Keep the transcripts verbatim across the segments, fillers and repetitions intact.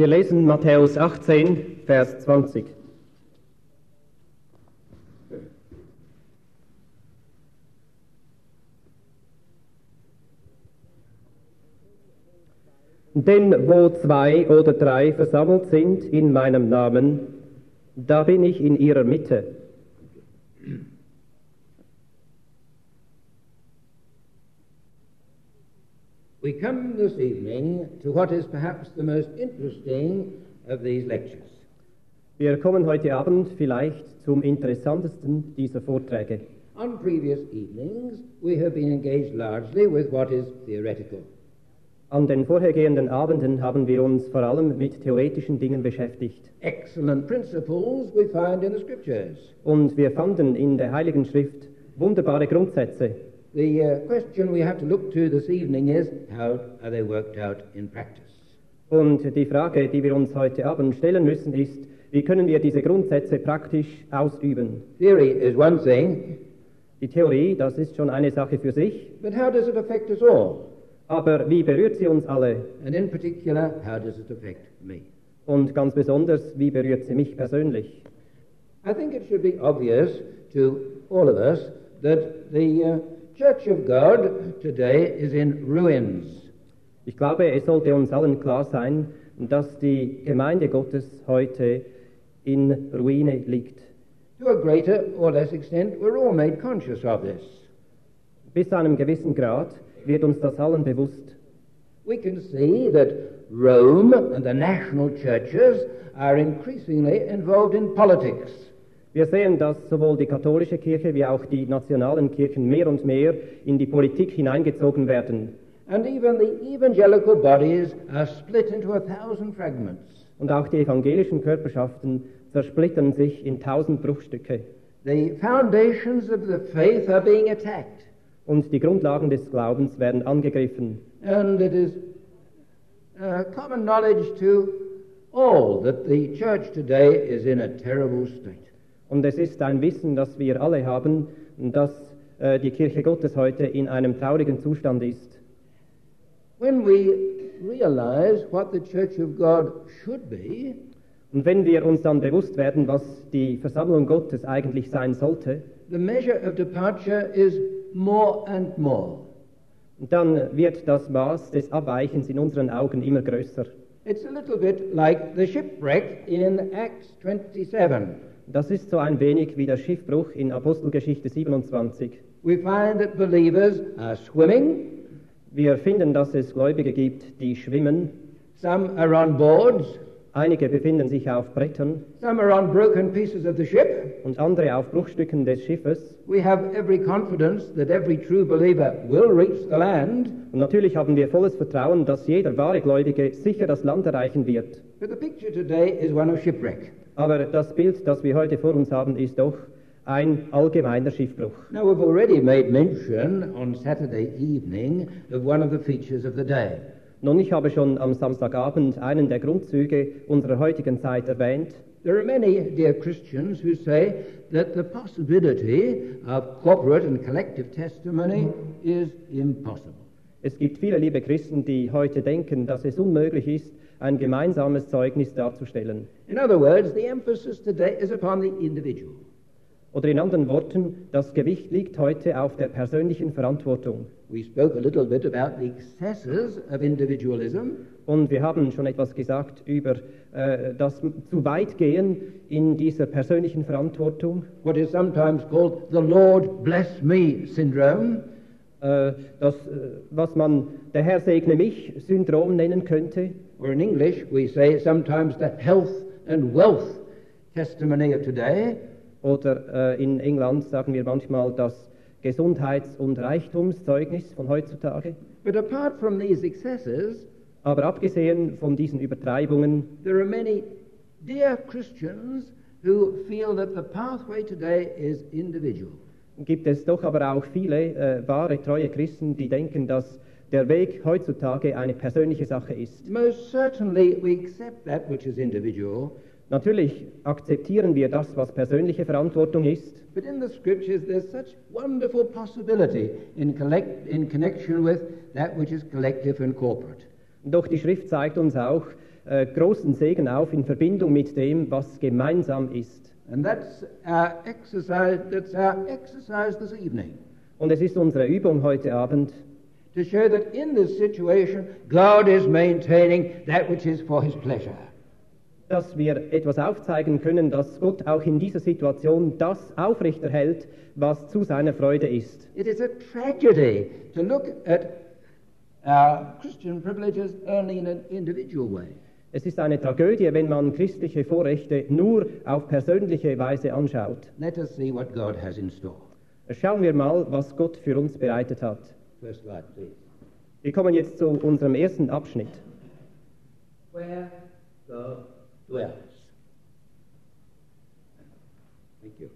Wir lesen Matthäus achtzehn, Vers zwanzig. Denn wo zwei oder drei versammelt sind in meinem Namen, da bin ich in ihrer Mitte. We come this evening to what is perhaps the most interesting of these lectures. Wir kommen heute Abend vielleicht zum interessantesten dieser Vorträge. On previous evenings, we have been engaged largely with what is theoretical. An den vorhergehenden Abenden haben wir uns vor allem mit theoretischen Dingen beschäftigt. Excellent principles we find in the scriptures. Und wir fanden in der Heiligen Schrift wunderbare Grundsätze. The uh, question we have to look to this evening is, how are they worked out in practice? Und die Frage, die wir uns heute Abend stellen müssen, ist, wie können wir diese Grundsätze praktisch ausüben? Theory is one thing, Die Theorie, das ist schon eine Sache für sich, but how does it affect us all? aber wie berührt sie uns alle? And in particular, how does it affect me? Und ganz besonders, wie berührt sie mich persönlich? I think it should be obvious to all of us that the uh, Church of God today is in ruins. Ich glaube, es sollte uns allen klar sein, dass die Gemeinde Gottes heute in Ruine liegt. To a greater or less extent, we're all made conscious of this. Bis zu einem gewissen Grad wird uns das allen bewusst. We can see that Rome and the national churches are increasingly involved in politics. Wir sehen, dass sowohl die katholische Kirche wie auch die nationalen Kirchen mehr und mehr in die Politik hineingezogen werden. And even the evangelical bodies are split into a thousand fragments. Und auch die evangelischen Körperschaften zersplittern sich in tausend Bruchstücke. The foundations of the faith are being attacked. Und die Grundlagen des Glaubens werden angegriffen. And it is uh, common knowledge to all that the church today is in a terrible state. Und es ist ein Wissen, das wir alle haben, dass äh, die Kirche Gottes heute in einem traurigen Zustand ist. When we realize what the Church of God should be, Und wenn wir uns dann bewusst werden, was die Versammlung Gottes eigentlich sein sollte, the measure of departure is more and more. dann wird das Maß des Abweichens in unseren Augen immer größer. It's a little bit like the shipwreck in Acts twenty-seven. Das ist so ein wenig wie der Schiffbruch in Apostelgeschichte siebenundzwanzig. We find that believers are swimming, Wir finden, dass es Gläubige gibt, die schwimmen. some are on boards, Einige befinden sich auf Brettern some are on broken pieces of the ship. und andere auf Bruchstücken des Schiffes. We have every confidence that every true believer will reach the land, Und natürlich haben wir volles Vertrauen, dass jeder wahre Gläubige sicher das Land erreichen wird. but the picture today is one of shipwreck. Aber das Bild, das wir heute vor uns haben, ist doch ein allgemeiner Schiffbruch. Now, we've already made mention on Saturday evening of one of the features of the day. Nun, ich habe schon am Samstagabend einen der Grundzüge unserer heutigen Zeit erwähnt. There are many, dear Christians, who say that the possibility of corporate and collective testimony is impossible. Es gibt viele liebe Christen, die heute denken, dass es unmöglich ist, ein gemeinsames Zeugnis darzustellen. In other words, the emphasis today is upon the individual. Oder in anderen Worten, das Gewicht liegt heute auf der persönlichen Verantwortung. We spoke a little bit about the excesses of individualism. Und wir haben schon etwas gesagt über äh, das zu weit gehen in dieser persönlichen Verantwortung, What is sometimes called the Lord bless me syndrome. äh, das, äh, was man der Herr segne mich Syndrom nennen könnte. Or in English, we say sometimes the health and wealth testimony of today. Oder äh, in England sagen wir manchmal das Gesundheits- und Reichtumszeugnis von heutzutage. But apart from these excesses, Aber abgesehen von diesen Übertreibungen there are many dear Christians who feel that the pathway today is individual. gibt es doch aber auch viele äh, wahre, treue Christen, die denken, dass der Weg heutzutage eine persönliche Sache ist. Most certainly we accept that which is individual, Natürlich akzeptieren wir das, was persönliche Verantwortung ist, but in the scriptures there's such wonderful possibility in, collect, in connection with that which is collective and corporate. doch die Schrift zeigt uns auch, äh, großen Segen auf in Verbindung mit dem, was gemeinsam ist. And that's our exercise, that's our exercise this evening. Und es ist unsere Übung heute Abend, To show that in this situation, God is maintaining that which is for his pleasure. dass wir etwas aufzeigen können, dass Gott auch in dieser Situation das aufrechterhält, was zu seiner Freude ist. It is a tragedy to look at our Christian privileges only in an individual way. Es ist eine Tragödie, wenn man christliche Vorrechte nur auf persönliche Weise anschaut. Let us see what God has in store. Schauen wir mal, was Gott für uns bereitet hat. First slide, please. Wir kommen jetzt zu unserem ersten Abschnitt. Where God dwells. Thank you.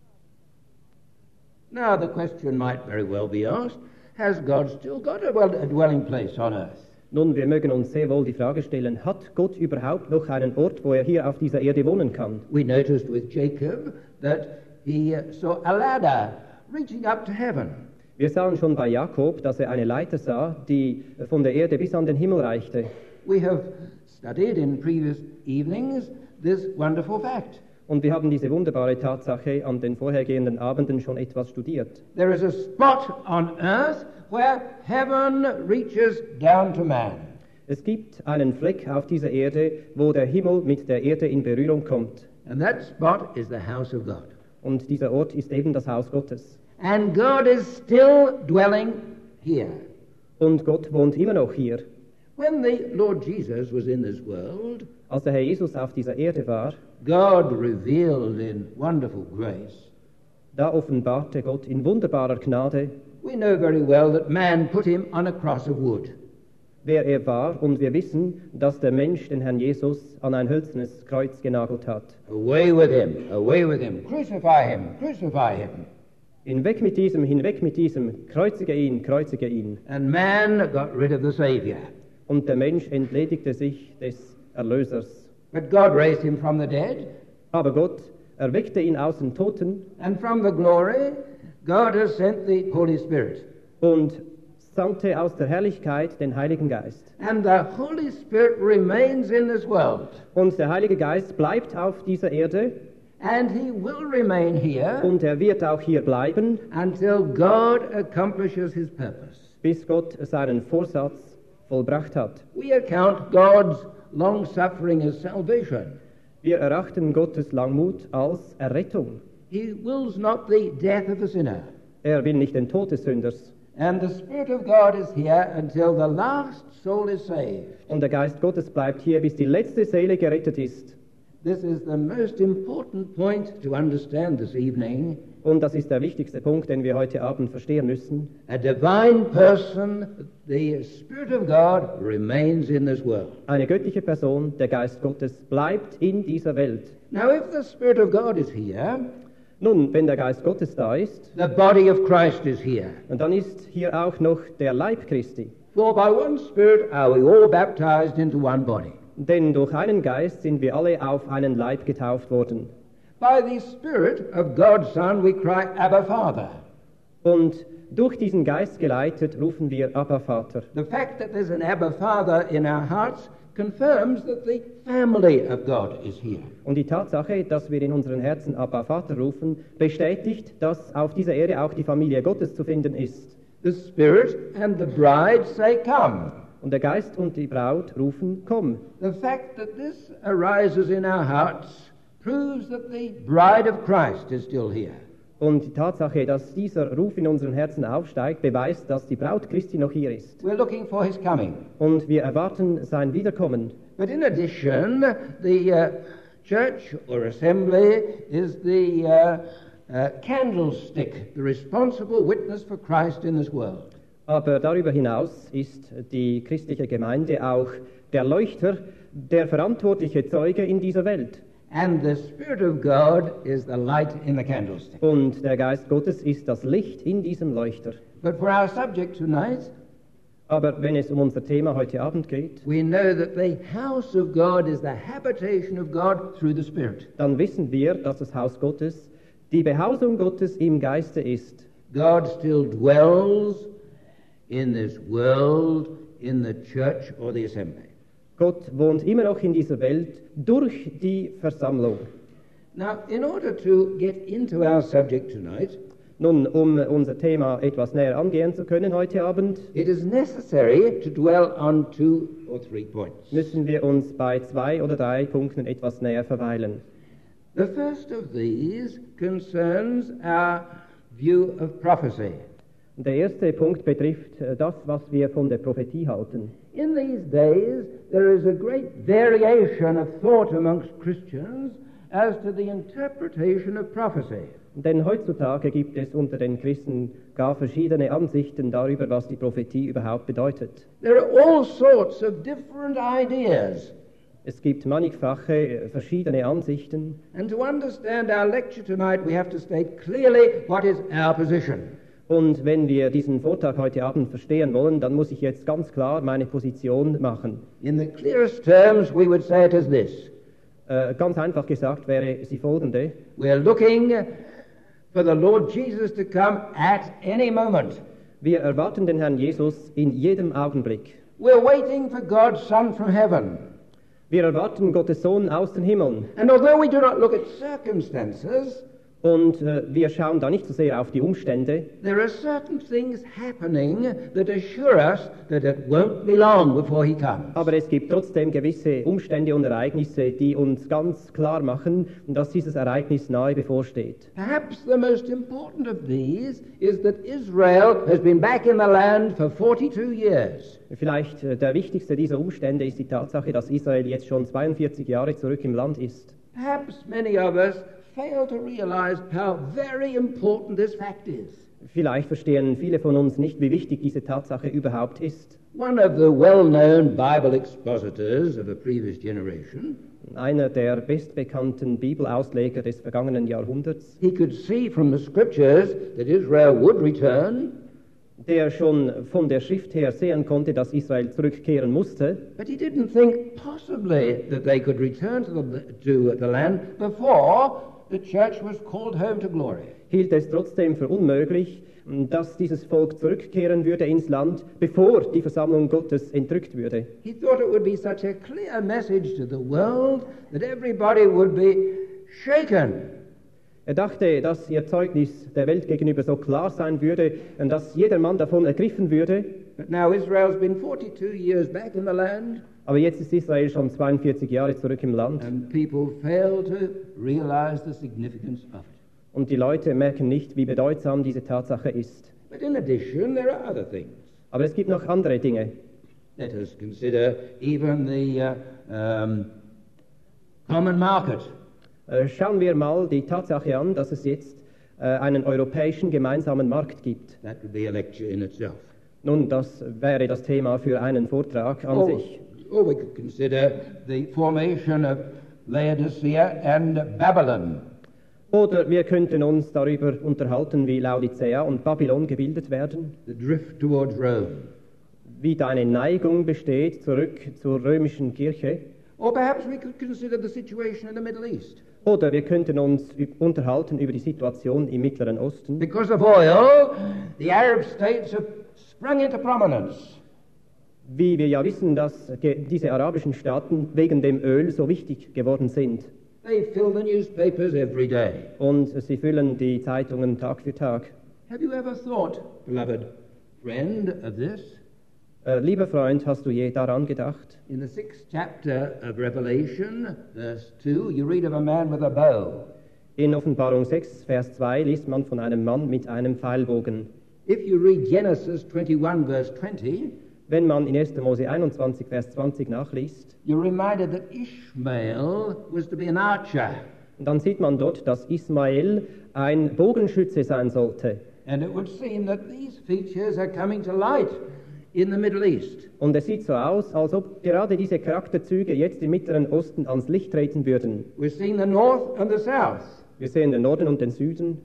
Now the question might very well be asked, has God still got a, well, a dwelling place on earth? Nun, wir mögen uns sehr wohl die Frage stellen, hat Gott überhaupt noch einen Ort, wo er hier auf dieser Erde wohnen kann? We noticed with Jacob that he saw a ladder reaching up to heaven. Wir sahen schon bei Jakob, dass er eine Leiter sah, die von der Erde bis an den Himmel reichte. We have studied in previous evenings this wonderful fact. Und wir haben diese wunderbare Tatsache an den vorhergehenden Abenden schon etwas studiert. There is a spot on earth where heaven reaches down to man. Es gibt einen Fleck auf dieser Erde, wo der Himmel mit der Erde in Berührung kommt. And that spot is the house of God. Und dieser Ort ist eben das Haus Gottes. And God is still dwelling here. Und Gott wohnt immer noch hier. When the Lord Jesus was in this world, Als der Herr Jesus auf dieser Erde war, God revealed in wonderful grace. da offenbarte Gott in wunderbarer Gnade, We know very well that man put him on a cross of wood. wer er war, und wir wissen, dass der Mensch den Herrn Jesus an ein hölzernes Kreuz genagelt hat. Away with him, away with him, crucify him, crucify him. Hinweg mit diesem, hinweg mit diesem, kreuzige ihn, kreuzige ihn. And man got rid of the Savior. Und der Mensch entledigte sich des Erlösers. But God raised him from the dead, Aber Gott erweckte ihn aus den Toten and from the glory, God has sent the Holy Spirit. und sandte aus der Herrlichkeit den Heiligen Geist. And the Holy Spirit remains in this world. Und der Heilige Geist bleibt auf dieser Erde And he will remain here und er wird auch hier bleiben, until God accomplishes his purpose. bis Gott seinen Vorsatz vollbracht hat. We account God's long suffering as salvation. Wir erachten Gottes Langmut als Errettung. He wills not the death of the sinner. Er will nicht den Tod des Sünders. And the Spirit of God is here until the last soul is saved. Und der Geist Gottes bleibt hier, bis die letzte Seele gerettet ist. This is the most important point to understand this evening. Und das ist der wichtigste Punkt, den wir heute Abend verstehen müssen. A divine person, the Spirit of God, remains in this world. Eine göttliche Person, der Geist Gottes, bleibt in dieser Welt. Now, if the Spirit of God is here, Nun, wenn der Geist Gottes da ist, the body of Christ is here. und dann ist hier auch noch der Leib Christi. For by one Spirit are we all baptized into one body. Denn durch einen Geist sind wir alle auf einen Leib getauft worden. By the Spirit of God's Son we cry, Abba, Father. Und durch diesen Geist geleitet rufen wir Abba Vater. The fact that there's an Abba, Father in our hearts confirms that the family of God is here. Und die Tatsache, dass wir in unseren Herzen Abba Vater rufen, bestätigt, dass auf dieser Erde auch die Familie Gottes zu finden ist. The Spirit and the bride say, Come. Und der Geist und die Braut rufen, komm. The fact that this arises in our hearts proves that the bride of Christ is still here. Und die Tatsache, dass dieser Ruf in unseren Herzen aufsteigt, beweist, dass die Braut Christi noch hier ist. We're looking for his coming. Und wir erwarten sein Wiederkommen. But in addition, the uh, church or assembly is the uh, uh, candlestick, the responsible witness for Christ in this world. Aber darüber hinaus ist die christliche Gemeinde auch der Leuchter, der verantwortliche Zeuge in dieser Welt. And the Spirit of God is the light in the candlestick. Und der Geist Gottes ist das Licht in diesem Leuchter. But for our subject tonight, Aber wenn es um unser Thema heute Abend geht, we know that the house of God is the habitation of God through the Spirit. dann wissen wir, dass das Haus Gottes die Behausung Gottes im Geiste ist. God still dwells in this world, in the church or the assembly. Gott wohnt immer noch in dieser Welt durch die Versammlung. Now, in order to get into our subject tonight, Nun, um unser Thema etwas näher angehen zu können heute Abend, it is necessary to dwell on two or three points. müssen wir uns bei zwei oder drei Punkten etwas näher verweilen. The first of these concerns our view of prophecy. Der erste Punkt betrifft äh, das, was wir von der Prophetie halten. In these days, there is a great variation of thought amongst Christians as to the interpretation of prophecy. Denn heutzutage gibt es unter den Christen gar verschiedene Ansichten darüber, was die Prophetie überhaupt bedeutet. There are all sorts of different ideas. Es gibt mannigfache, äh, verschiedene Ansichten. And to understand our lecture tonight, we have to state clearly what is our position. Und wenn wir diesen Vortrag heute Abend verstehen wollen, dann muss ich jetzt ganz klar meine Position machen. In the clearest terms, we would say it as this. Äh, ganz einfach gesagt wäre sie folgende. We're looking for the Lord Jesus to come at any moment. Wir erwarten den Herrn Jesus in jedem Augenblick. We're waiting for God's Son from heaven. Wir erwarten Gottes Sohn aus den Himmeln. And although we do not look at circumstances, Und äh, wir schauen da nicht so sehr auf die Umstände. there are certain things happening that assure us that it won't be long before he comes. Aber es gibt trotzdem gewisse Umstände und Ereignisse, die uns ganz klar machen, dass dieses Ereignis nahe bevorsteht. Perhaps the most important of these is that Israel has been back in the land for forty-two years. Vielleicht äh, der wichtigste dieser Umstände ist die Tatsache, dass Israel jetzt schon zweiundvierzig Jahre zurück im Land ist. Perhaps many of us fail to realize how very important this fact is. Vielleicht verstehen viele von uns nicht, wie wichtig diese Tatsache überhaupt ist. One of the well-known Bible expositors of a previous generation, Einer der bestbekannten Bibelausleger des vergangenen Jahrhunderts, he could see from the scriptures that Israel would return, der schon von der Schrift her sehen konnte, dass Israel zurückkehren musste, but he didn't think possibly that they could return to the, to the land before the church was called home to glory. hielt es trotzdem für unmöglich, dass dieses Volk zurückkehren würde ins Land, bevor die Versammlung Gottes entrückt würde. He thought it would be such a clear message to the world that everybody would be shaken. Er dachte, dass ihr Zeugnis der Welt gegenüber so klar sein würde, dass jeder Mann davon ergriffen würde. But now Israel's been forty-two years back in the land, Aber jetzt ist Israel schon zweiundvierzig Jahre zurück im Land and people fail to realize the significance of it. und die Leute merken nicht, wie bedeutsam diese Tatsache ist. But in addition, there are other things. Aber es gibt noch andere Dinge. Let us consider even the uh, um, common market. Äh, Schauen wir mal die Tatsache an, dass es jetzt äh, einen europäischen gemeinsamen Markt gibt. That would be a lecture in itself. Nun, das wäre das Thema für einen Vortrag an Or, sich. or we could consider the formation of Laodicea and Babylon. Oder wir könnten uns darüber unterhalten, wie Laodicea und Babylon gebildet werden, The drift towards Rome. wie da eine Neigung besteht zurück zur römischen Kirche. Or perhaps we could consider the situation in the Middle East. Oder wir könnten uns üb- unterhalten über die Situation im Mittleren Osten. Because of oil, the Arab states have sprung into prominence. Wie wir ja wissen, dass ge- diese arabischen Staaten wegen dem Öl so wichtig geworden sind. They fill the newspapers every day. Und sie füllen die Zeitungen Tag für Tag. Have you ever thought, beloved friend, of this? Äh, lieber Freund, hast du je daran gedacht? In the sixth chapter of Revelation, verse two, you read of a man with a bow. In Offenbarung sechs, Vers zwei liest man von einem Mann mit einem Pfeilbogen. If you read Genesis twenty-one, verse twenty, Wenn man in erster Mose einundzwanzig, Vers zwanzig nachliest, you're reminded that Ishmael was to be an archer. dann sieht man dort, dass Ismael ein Bogenschütze sein sollte. And it would seem that these features are coming to light in the Middle East. Und es sieht so aus, als ob gerade diese Charakterzüge jetzt im Mittleren Osten ans Licht treten würden. We're seeing the north and the south, Wir sehen den Norden und den Süden,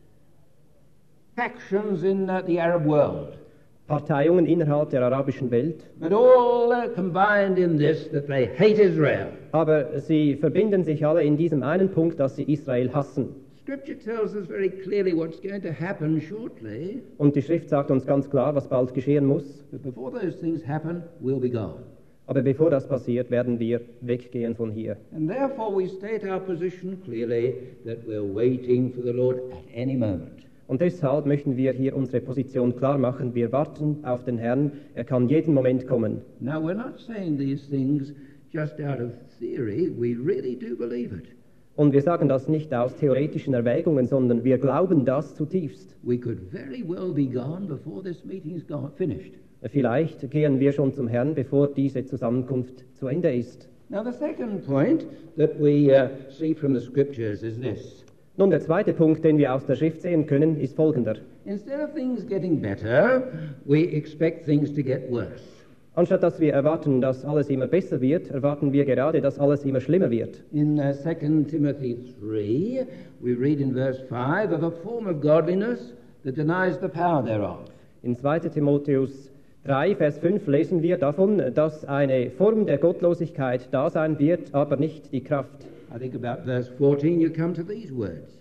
factions in uh, the Arab world, Parteiungen innerhalb der arabischen Welt. but all uh, combined in this that they hate Israel. Aber sie verbinden sich alle in diesem einen Punkt, dass sie Israel hassen. Scripture tells us very clearly what's going to happen shortly, Und die Schrift sagt uns ganz klar, was bald geschehen muss. but before those things happen, we'll be gone. Aber bevor das passiert, werden wir weggehen von hier. And therefore we state our position clearly that we're waiting for the Lord at any moment. Und deshalb möchten wir hier unsere Position klar machen. Wir warten auf den Herrn. Er kann jeden Moment kommen. Now we're not saying these things just out of theory. We really do believe it. Und wir sagen das nicht aus theoretischen Erwägungen, sondern wir glauben das zutiefst. We could very well be gone before this meeting's gone, finished. Vielleicht gehen wir schon zum Herrn, bevor diese Zusammenkunft zu Ende ist. Now the second point that we uh, see from the scriptures is this. Nun, der zweite Punkt, den wir aus der Schrift sehen können, ist folgender. Instead of things getting better, we expect things to get worse. Anstatt dass wir erwarten, dass alles immer besser wird, erwarten wir gerade, dass alles immer schlimmer wird. In uh, Second Timothy three, we read in verse five of a form of godliness that denies the power thereof. In zweiter Timotheus drei, Vers fünf lesen wir davon, dass eine Form der Gottlosigkeit da sein wird, aber nicht die Kraft. I think about verse fourteen, you come to these words.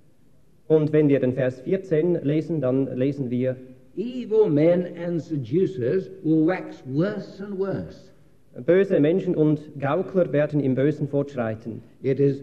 Und wenn wir den Vers vierzehn lesen, dann lesen wir: Evil men and seducers will wax worse and worse. Böse Menschen und Gaukler werden im Bösen fortschreiten. It is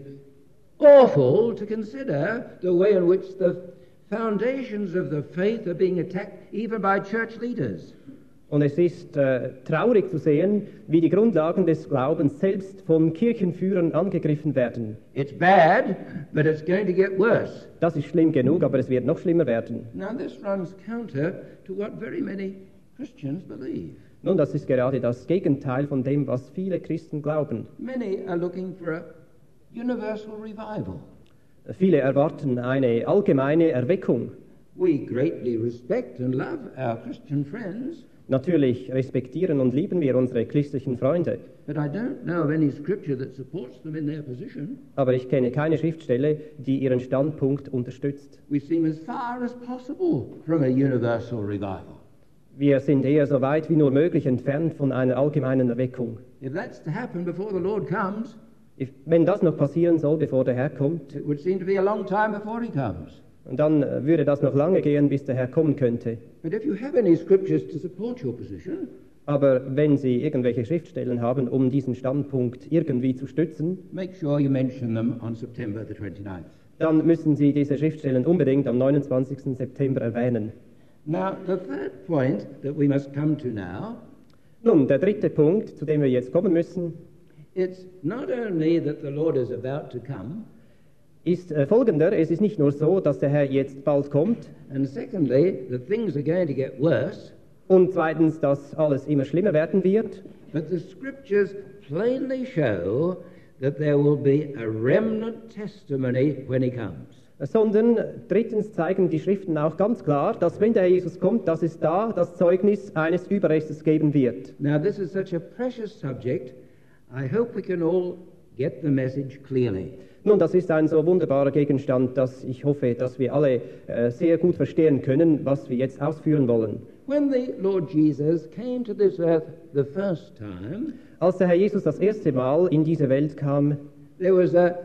awful to consider the way in which the foundations of the faith are being attacked, even by church leaders. Und es ist äh, traurig zu sehen, wie die Grundlagen des Glaubens selbst von Kirchenführern angegriffen werden. It's bad, but it's going to get worse. Das ist schlimm genug, aber es wird noch schlimmer werden. Now this runs counter to what very many Christians believe. Nun, das ist gerade das Gegenteil von dem, was viele Christen glauben. Many are looking for a universal revival. Viele erwarten eine allgemeine Erweckung. We greatly respect and love our Christian friends. Natürlich respektieren und lieben wir unsere christlichen Freunde. But I don't know of any scripture that supports them in their position. Aber ich kenne keine Schriftstelle, die ihren Standpunkt unterstützt. We seem as far as possible from a universal revival. Wir sind eher so weit wie nur möglich entfernt von einer allgemeinen Erweckung. If that's to happen before the Lord comes, If, wenn das noch passieren soll, bevor der Herr kommt, it would seem to be a long time before he comes. und dann äh, würde das noch lange gehen, bis der Herr kommen könnte. But if you have any scriptures to support your position, Aber wenn Sie irgendwelche Schriftstellen haben, um diesen Standpunkt irgendwie zu stützen, make sure you mention them on September the twenty-ninth. dann müssen Sie diese Schriftstellen unbedingt am neunundzwanzigsten September erwähnen. Now, the third point that we must come to now, Nun, der dritte Punkt, zu dem wir jetzt kommen müssen, it's not only that the Lord is about to come, ist äh, folgender. Es ist nicht nur so, dass der Herr jetzt bald kommt, and secondly, that things are going to get worse, und zweitens, dass alles immer schlimmer werden wird, but the scriptures plainly show that there will be a remnant testimony when he comes. sondern drittens zeigen die Schriften auch ganz klar, dass wenn der Herr Jesus kommt, dass es da das Zeugnis eines Überrestes geben wird. Now, this is such a precious subject. I hope we can all get the message clearly. Nun, das ist ein so wunderbarer Gegenstand, dass ich hoffe, dass wir alle äh, sehr gut verstehen können, was wir jetzt ausführen wollen. When the Lord Jesus came to this earth the first time, Als der Herr Jesus das erste Mal in diese Welt kam, there was a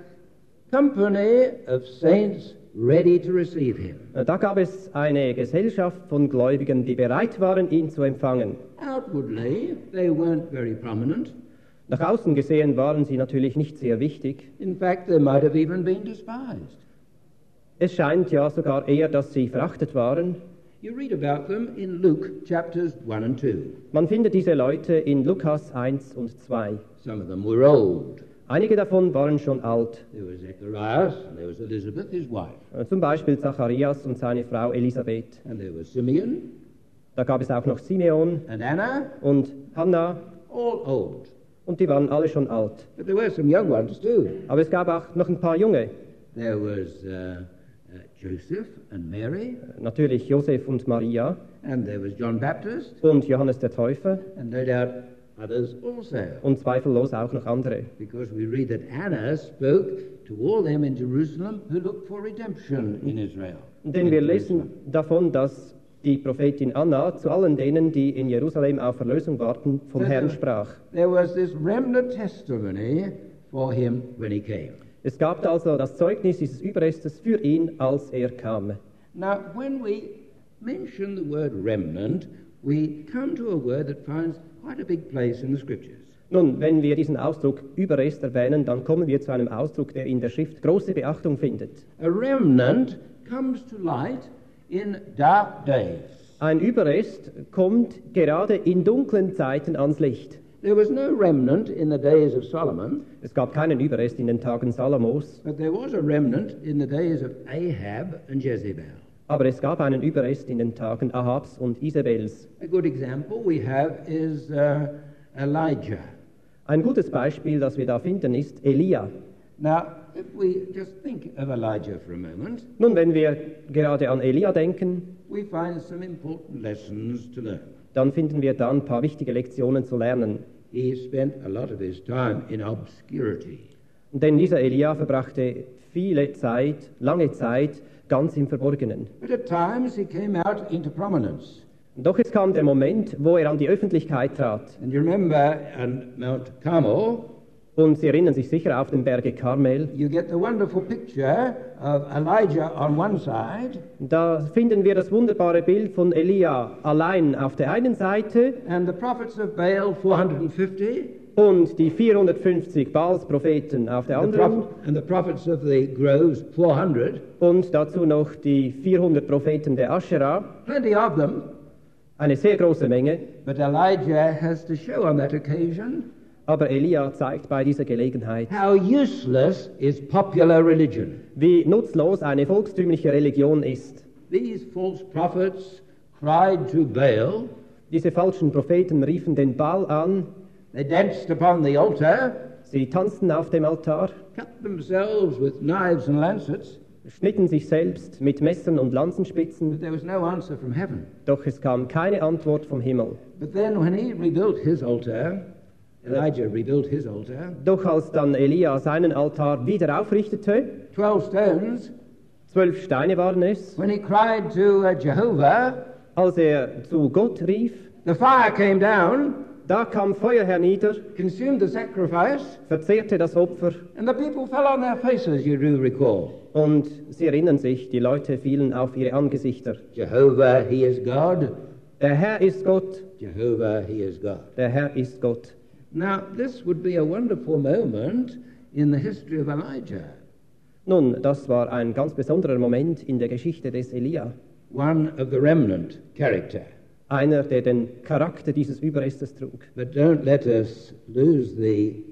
company of saints ready to receive him. äh, da gab es eine Gesellschaft von Gläubigen, die bereit waren, ihn zu empfangen. Outwardly, they weren't very prominent. Nach außen gesehen waren sie natürlich nicht sehr wichtig. In fact, they might have even been despised. Es scheint ja sogar eher, dass sie verachtet waren. You read about them in Luke chapters one and two. Man findet diese Leute in Lukas eins und zwei. Some of them were old. Einige davon waren schon alt. There was Zacharias, and there was Elizabeth, his wife. Äh, Zum Beispiel Zacharias und seine Frau Elisabeth. And there was Simeon Da gab es auch noch Simeon and Anna, und Hannah, all old. und die waren alle schon alt. But there were some young ones too. Aber es gab auch noch ein paar Junge. There was uh, uh, Joseph and Mary, Natürlich Josef und Maria and there was John Baptist, und Johannes der Täufer and no doubt others also. und zweifellos auch noch andere. Because we read that Anna spoke to all them in Jerusalem who looked for redemption in Israel. Denn wir lesen davon, dass die Prophetin Anna zu allen denen, die in Jerusalem auf Erlösung warten, vom Herrn sprach. There was this remnant testimony for him when he came. Es gab also das Zeugnis dieses Überrestes für ihn, als er kam. Now, when we mention the word remnant, we come to a word that finds quite a big place in the Scriptures. Nun, wenn wir diesen Ausdruck Überrest erwähnen, dann kommen wir zu einem Ausdruck, der in der Schrift große Beachtung findet. A remnant comes to light in dark days. Ein Überrest kommt gerade in dunklen Zeiten ans Licht. There was no remnant in the days of Solomon, Es gab keinen Überrest in den Tagen Salomos, but there was a remnant in the days of Ahab and Jezebel. aber es gab einen Überrest in den Tagen Ahabs und Isabels. A good example we have is uh, Elijah. Ein gutes Beispiel, das wir da finden, ist Elia. Now, if we just think of Elijah for a moment, Nun, wenn wir gerade an Elia denken, we find some important lessons to learn. dann finden wir da ein paar wichtige Lektionen zu lernen. He spent a lot of his time in obscurity. Denn dieser Elia verbrachte viele Zeit, lange Zeit, ganz im Verborgenen. But at times he came out into prominence. Doch es kam der Moment, wo er an die Öffentlichkeit trat. And you remember on Mount Carmel, Und Sie erinnern sich sicher auf den Berge Karmel. you get the wonderful picture of Elijah on one side Da finden wir das wunderbare Bild von Elia allein auf der einen Seite and the prophets of Baal four hundred fifty und die vierhundertfünfzig Baals-Propheten auf der and the, anderen prophet, and the prophets of the groves four hundred. und dazu noch die vierhundert Propheten der Aschera. Plenty of them, Eine sehr große Menge. but Elijah has to show on that occasion Aber Elia zeigt bei dieser Gelegenheit, how useless is popular religion. wie nutzlos eine volkstümliche Religion ist. These false prophets cried to Baal, Diese falschen Propheten riefen den Baal an, they danced upon the altar, sie tanzten auf dem Altar, cut themselves with knives and lancets, schnitten sich selbst mit Messern und but Lanzenspitzen, there was no answer from heaven. doch es kam keine Antwort vom Himmel. But then when he rebuilt his altar, Elijah rebuilt his altar, Doch als dann Elia seinen Altar wieder aufrichtete, twelve stones, zwölf Steine waren es, when he cried to uh, Jehovah, als er zu Gott rief, the fire came down, da kam Feuer hernieder, consumed the sacrifice, verzehrte das Opfer, and the people fell on their faces, you do recall. und sie erinnern sich, die Leute fielen auf ihre Angesichter. Jehovah, he is God. Der Herr ist Gott, Jehovah, he is God. der Herr ist Gott. Now, this would be a wonderful moment in the history of Elijah, Nun, das war ein ganz besonderer Moment in der Geschichte des Elia. one of the remnant character. Einer, der den Charakter dieses Überrestes trug. But don't let us lose the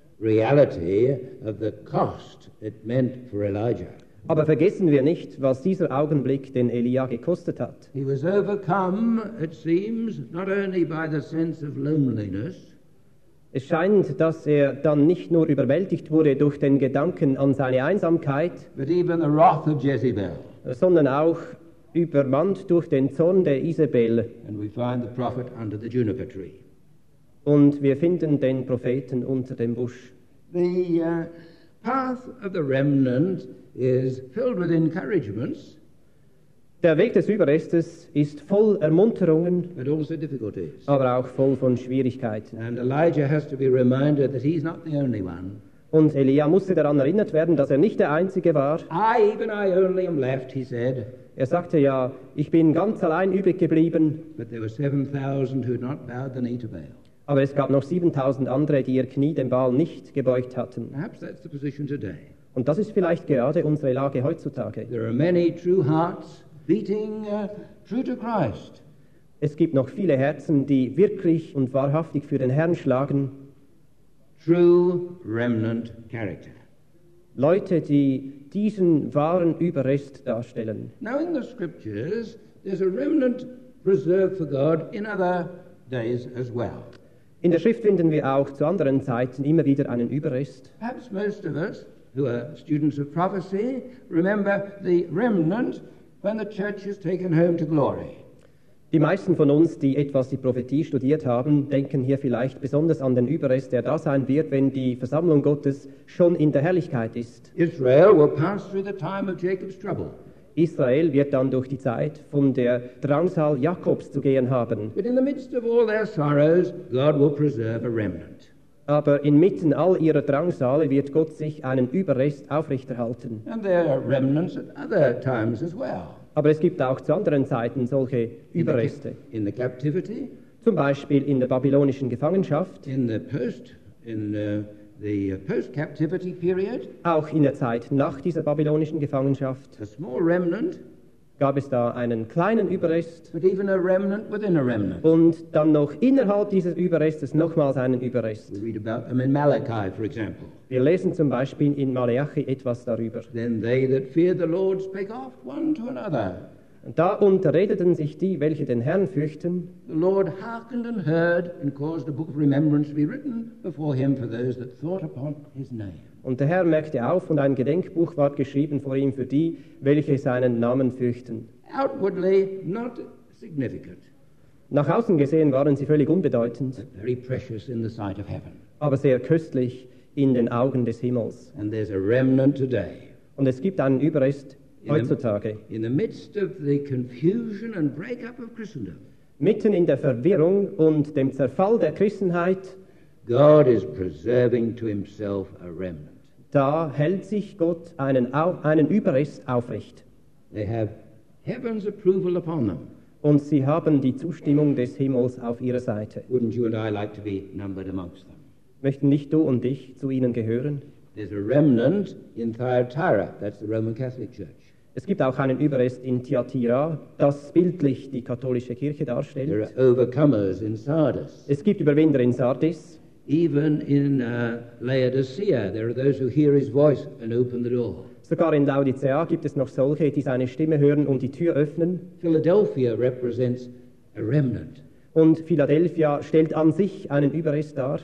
reality of the cost it meant for Elijah. Aber vergessen wir nicht, was dieser Augenblick den Elia gekostet hat. He was overcome, it seems, not only by the sense of loneliness, Es scheint, dass er dann nicht nur überwältigt wurde durch den Gedanken an seine Einsamkeit, but even the wrath of Jezebel. sondern auch übermannt durch den Zorn der Isabel. And we find the prophet under the juniper tree. Und wir finden den Propheten unter dem Busch. The uh, path of the remnant is filled with encouragements, Der Weg des Überrestes ist voll Ermunterungen, but also difficulties. aber auch voll von Schwierigkeiten. And Elijah has to be reminded that he's not the only one. Und Elia musste daran erinnert werden, dass er nicht der Einzige war. I, even I only am left, he said. Er sagte ja, ich bin ganz allein übrig geblieben, But there were seven thousand who had not bowed the knee to Baal. aber es gab noch siebentausend andere, die ihr Knie dem Baal nicht gebeugt hatten. Perhaps that's the position today. Und das ist vielleicht gerade unsere Lage heutzutage. There are many true hearts beating uh, true to Christ. Es gibt noch viele Herzen, die wirklich und wahrhaftig für den Herrn schlagen. True remnant character. Leute, die diesen wahren Überrest darstellen. Now in the scriptures, there's a remnant preserved for God in other days as well. In der Schrift finden wir auch zu anderen Zeiten immer wieder einen Überrest. Perhaps most of us who are students of prophecy remember the remnant when the church is taken home to glory. Die meisten von uns, die etwas die Prophetie studiert haben, denken hier vielleicht besonders an den Überrest, der da sein wird, wenn die Versammlung Gottes schon in der Herrlichkeit ist. Israel will pass through the time of Jacob's trouble. Israel wird dann durch die Zeit von der Drangsal Jakobs zu gehen haben. But in the midst of all their sorrows, God will preserve a remnant. Aber inmitten all ihrer Drangsale wird Gott sich einen Überrest aufrechterhalten. And there are remnants at other times as well. Aber es gibt auch zu anderen Zeiten solche Überreste. In the captivity, Zum Beispiel in der babylonischen Gefangenschaft, in the post, in uh, the post-captivity period, auch in der Zeit nach dieser babylonischen Gefangenschaft, a small remnant, gab es da einen kleinen Überrest but even a remnant within a remnant. und dann noch innerhalb dieses Überrestes nochmals einen Überrest. We read about them in Malachi, for example. Wir lesen zum Beispiel in Maleachi etwas darüber. Then they that fear the Lord spake oft one to another. Und da unterredeten sich die, welche den Herrn fürchten. The Lord hearkened and heard, and caused a book of remembrance to be written before him for those that thought upon his name. Und der Herr merkte auf, und ein Gedenkbuch ward geschrieben vor ihm für die, welche seinen Namen fürchten. Outwardly not significant, Nach außen gesehen waren sie völlig unbedeutend, but very precious in the sight of heaven. aber sehr köstlich in den Augen des Himmels. And there's a remnant today. Und es gibt einen Überrest heutzutage. In the midst of the confusion and breakup of Christendom, Mitten in der Verwirrung und dem Zerfall der Christenheit, God is preserving to himself a remnant. da hält sich Gott einen, Au- einen Überrest aufrecht. They have heaven's approval upon them. Und sie haben die Zustimmung des Himmels auf ihrer Seite. Wouldn't you and I like to be numbered amongst them? Möchten nicht du und ich zu ihnen gehören? There's a remnant in Thyatira, that's the Roman Catholic Church. Es gibt auch einen Überrest in Thyatira, das bildlich die katholische Kirche There darstellt. are overcomers in Sardis. Es gibt Überwinder in Sardis. Even in uh, Laodicea, there are those who hear his voice and open the door. Sogar in Laodicea gibt es noch solche, die seine Stimme hören und die Tür öffnen. Philadelphia represents a remnant. Und Philadelphia stellt an sich einen Überrest dar.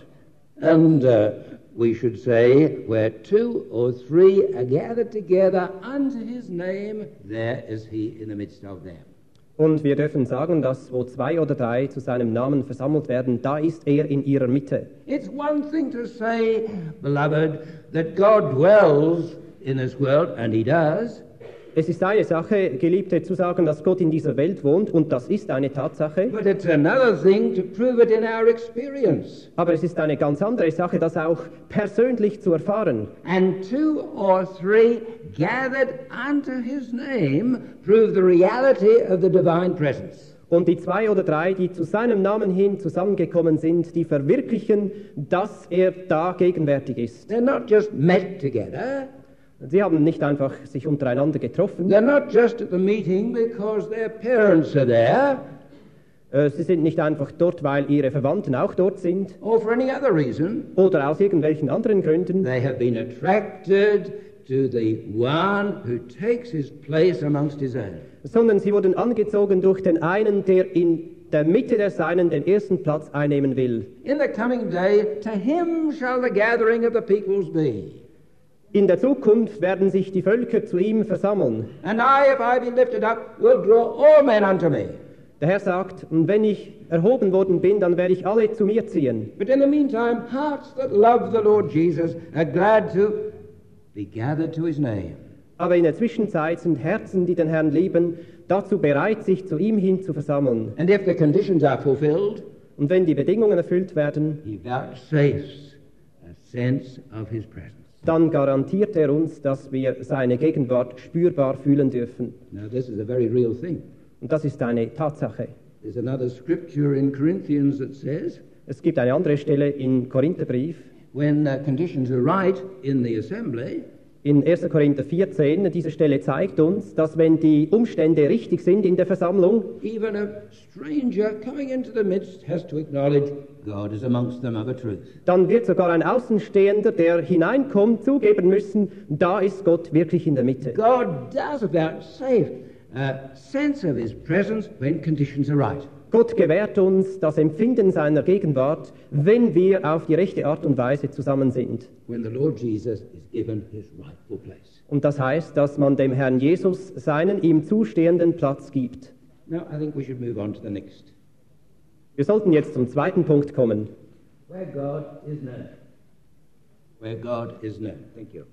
And uh, we should say, where two or three are gathered together unto his name, there is he in the midst of them. Und wir dürfen sagen, dass wo zwei oder drei zu seinem Namen versammelt werden, da ist er in ihrer Mitte. It's one thing to say, beloved, that God dwells in this world, and he does. Es ist eine Sache, Geliebte, zu sagen, dass Gott in dieser Welt wohnt, und das ist eine Tatsache. But it's another thing to prove it in our experience. Aber es ist eine ganz andere Sache, das auch persönlich zu erfahren. And two or three gathered unto his name prove the reality of the divine presence. Und die zwei oder drei, die zu seinem Namen hin zusammengekommen sind, die verwirklichen, dass er da gegenwärtig ist. They're not just met together. Sie haben nicht einfach sich untereinander getroffen. They're not just at the meeting because their parents are there Äh, Sie sind nicht einfach dort, weil ihre Verwandten auch dort sind or for any other reason. oder aus irgendwelchen anderen Gründen, They have been attracted to the one who takes his place amongst his own. sondern sie wurden angezogen durch den einen, der in der Mitte der Seinen den ersten Platz einnehmen will. In the coming day, to him shall the gathering of the peoples be. In der Zukunft werden sich die Völker zu ihm versammeln. And I, if I be lifted up, will draw all men unto me. Der Herr sagt, und wenn ich erhoben worden bin, dann werde ich alle zu mir ziehen. But in the meantime, hearts that love the Lord Jesus are glad to be gathered to his name. Aber in der Zwischenzeit sind Herzen, die den Herrn lieben, dazu bereit, sich zu ihm hin zu versammeln. And if the conditions are fulfilled, Und wenn die Bedingungen erfüllt werden, he vouchsafes a sense of his presence. dann garantiert er uns, dass wir seine Gegenwart spürbar fühlen dürfen. Now, this is a very real thing. Und das ist eine Tatsache. There's another scripture in Corinthians that says, Es gibt eine andere Stelle im Korintherbrief, when uh, conditions are right in the assembly, in erster Korinther vierzehn. Diese Stelle zeigt uns, dass wenn die Umstände richtig sind in der Versammlung, even a stranger coming into the midst has to acknowledge God is amongst them of a truth. dann wird sogar ein Außenstehender, der hineinkommt, zugeben müssen, da ist Gott wirklich in der Mitte. God does vouchsafe a sense of his presence when conditions are right. Gott gewährt uns das Empfinden seiner Gegenwart, wenn wir auf die rechte Art und Weise zusammen sind. When the Lord Jesus is given his rightful place. Und das heißt, dass man dem Herrn Jesus seinen ihm zustehenden Platz gibt. Now, I think we should move on to the next. Wir sollten jetzt zum zweiten Punkt kommen. Where God is known. Where God is known. Thank you.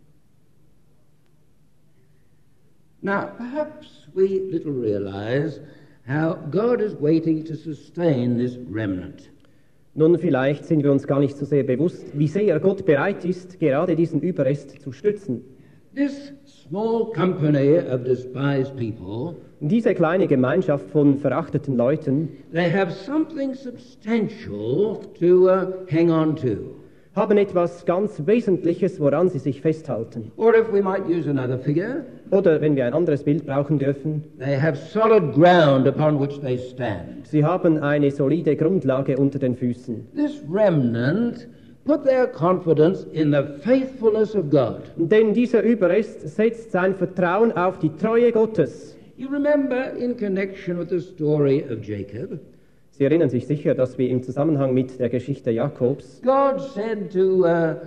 Now, perhaps we little realize how God is waiting to sustain this remnant. Nun, vielleicht sind wir uns gar nicht so sehr bewusst, wie sehr Gott bereit ist, gerade diesen Überrest zu stützen. This small company of despised people, Diese kleine Gemeinschaft von verachteten Leuten they have something substantial to uh, hang on to. haben etwas ganz Wesentliches, woran sie sich festhalten. Or if we might use another figure, Oder wenn wir ein anderes Bild brauchen dürfen, they have solid ground upon which they stand. sie haben eine solide Grundlage unter den Füßen. This remnant put their confidence in the faithfulness of God. Denn dieser Überrest setzt sein Vertrauen auf die Treue Gottes. You remember in connection with the story of Jacob, Sie erinnern sich sicher, dass wir im Zusammenhang mit der Geschichte Jakobs God said to uh,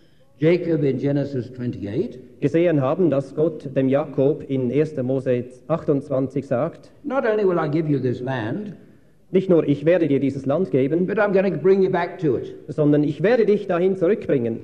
Jacob in Genesis twenty-eight, gesehen haben, dass Gott dem Jakob in erster Mose achtundzwanzig sagt, not only will I give you this land, nicht nur ich werde dir dieses Land geben, but I'm going to bring you back to it. sondern ich werde dich dahin zurückbringen.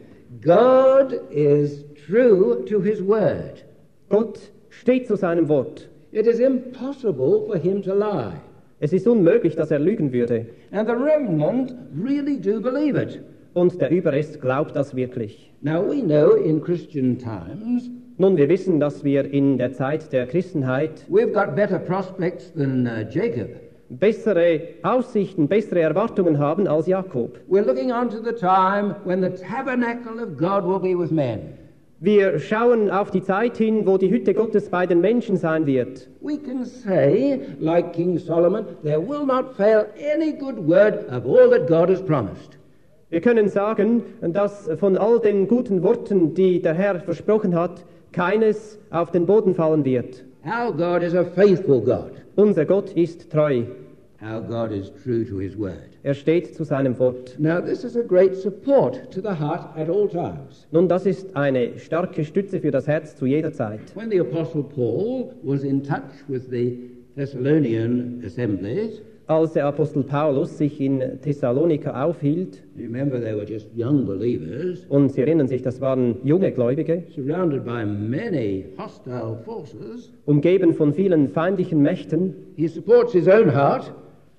God is true to his word. Gott steht zu seinem Wort. It is impossible for him to lie. Es ist unmöglich, dass er lügen würde. And the remnant really do believe it. Und der Überrest glaubt das wirklich. Now we know in Christian times Nun, wir wissen, dass wir in der Zeit der Christenheit we've got better prospects than uh, Jacob. bessere Aussichten, bessere Erwartungen haben als Jakob. We're looking on to the time when the tabernacle of God will be with men. Wir schauen auf die Zeit hin, wo die Hütte Gottes bei den Menschen sein wird. We can say, like King Solomon, there will not fail any good word of all that God has promised. Wir können sagen, dass von all den guten Worten, die der Herr versprochen hat, keines auf den Boden fallen wird. Our God is a faithful God. Unser Gott ist treu. Our God is true to his word. Er steht zu seinem Wort. Now this is a great support to the heart at all times. Nun, das ist eine starke Stütze für das Herz zu jeder Zeit. When the Apostle Paul was in touch with the Thessalonian assemblies, Als der Apostel Paulus sich in Thessalonika aufhielt, remember they were just young believers, und Sie erinnern sich, das waren junge Gläubige, surrounded by many hostile forces, umgeben von vielen feindlichen Mächten, he supports his own heart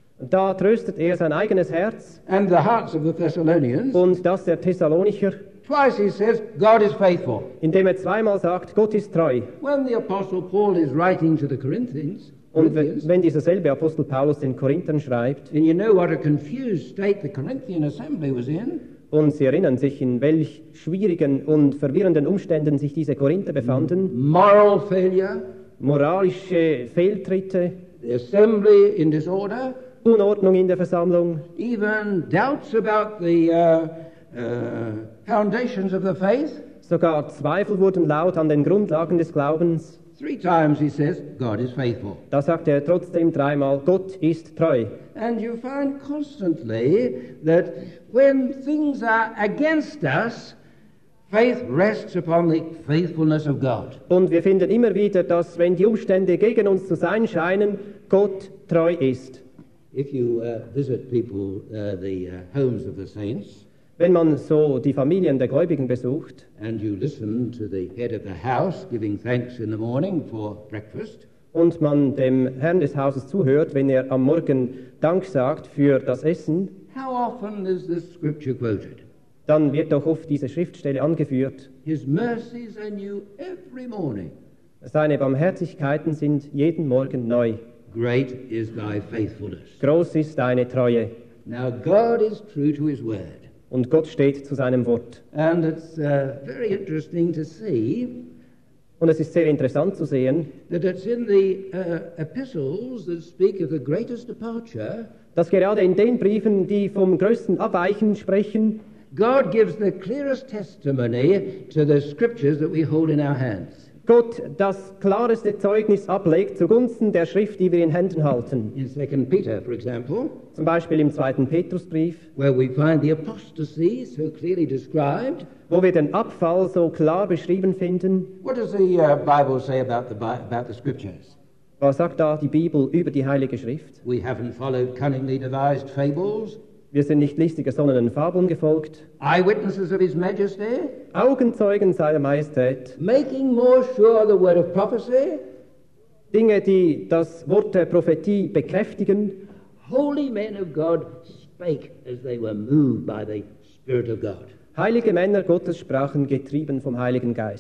da tröstet er sein eigenes Herz and the hearts of the Thessalonians. und das der Thessalonicher, Twice he says, God is faithful. indem er zweimal sagt, Gott ist treu. When the Apostle Paul is writing to the Corinthians, Und Corinthians, wenn dieser selbe Apostel Paulus den Korinthern schreibt, and you know what a confused state the Corinthian assembly was in, und Sie erinnern sich, in welch schwierigen und verwirrenden Umständen sich diese Korinther befanden, moral failure, moralische Fehltritte, the assembly in disorder, Unordnung in der Versammlung, even doubts about the uh, uh, foundations of the faith. sogar Zweifel wurden laut an den Grundlagen des Glaubens. Three times he says, God is faithful. Da sagt er trotzdem dreimal, Gott ist treu. And you find constantly that when things are against us, faith rests upon the faithfulness of God. Und wir finden immer wieder, dass, wenn die Umstände gegen uns zu sein scheinen, Gott treu ist. If you uh, visit people, uh, the uh, homes of the saints, Wenn man so die Familien der Gläubigen besucht and you listen to the head of the house giving thanks in the morning for breakfast, und man dem Herrn des Hauses zuhört, wenn er am Morgen Dank sagt für das Essen, how often is this scripture quoted? dann wird doch oft diese Schriftstelle angeführt. His mercies are new every morning. Seine Barmherzigkeiten sind jeden Morgen neu. Great is thy faithfulness. Groß ist deine Treue. Now God is true to his word. Und Gott steht zu seinem Wort. And it's uh, very interesting to see Und es ist sehr interessant zu sehen, that it's in the uh, epistles that speak of the greatest departure, dass gerade in den Briefen, die vom größten Abweichen sprechen, God gives the clearest testimony to the scriptures that we hold in our hands. Gott das klareste Zeugnis ablegt zugunsten der Schrift, die wir in Händen halten. In Second Peter, for example, Zum Beispiel im zweiten Petrusbrief, where we find the apostasy so clearly described. wo wir den Abfall so klar beschrieben finden. What does the uh, Bible say about the, Bi- about the scriptures? Was sagt da die Bibel über die Heilige Schrift? We haven't followed cunningly devised fables, Wir sind nicht listiger, sondern den Fabeln gefolgt. eyewitnesses of his majesty, Augenzeugen seiner Majestät. making more sure the word of prophecy, Dinge, die das Wort der Prophetie bekräftigen. holy men of God spake as they were moved by the Spirit of God. Heilige Männer Gottes sprachen getrieben vom Heiligen Geist.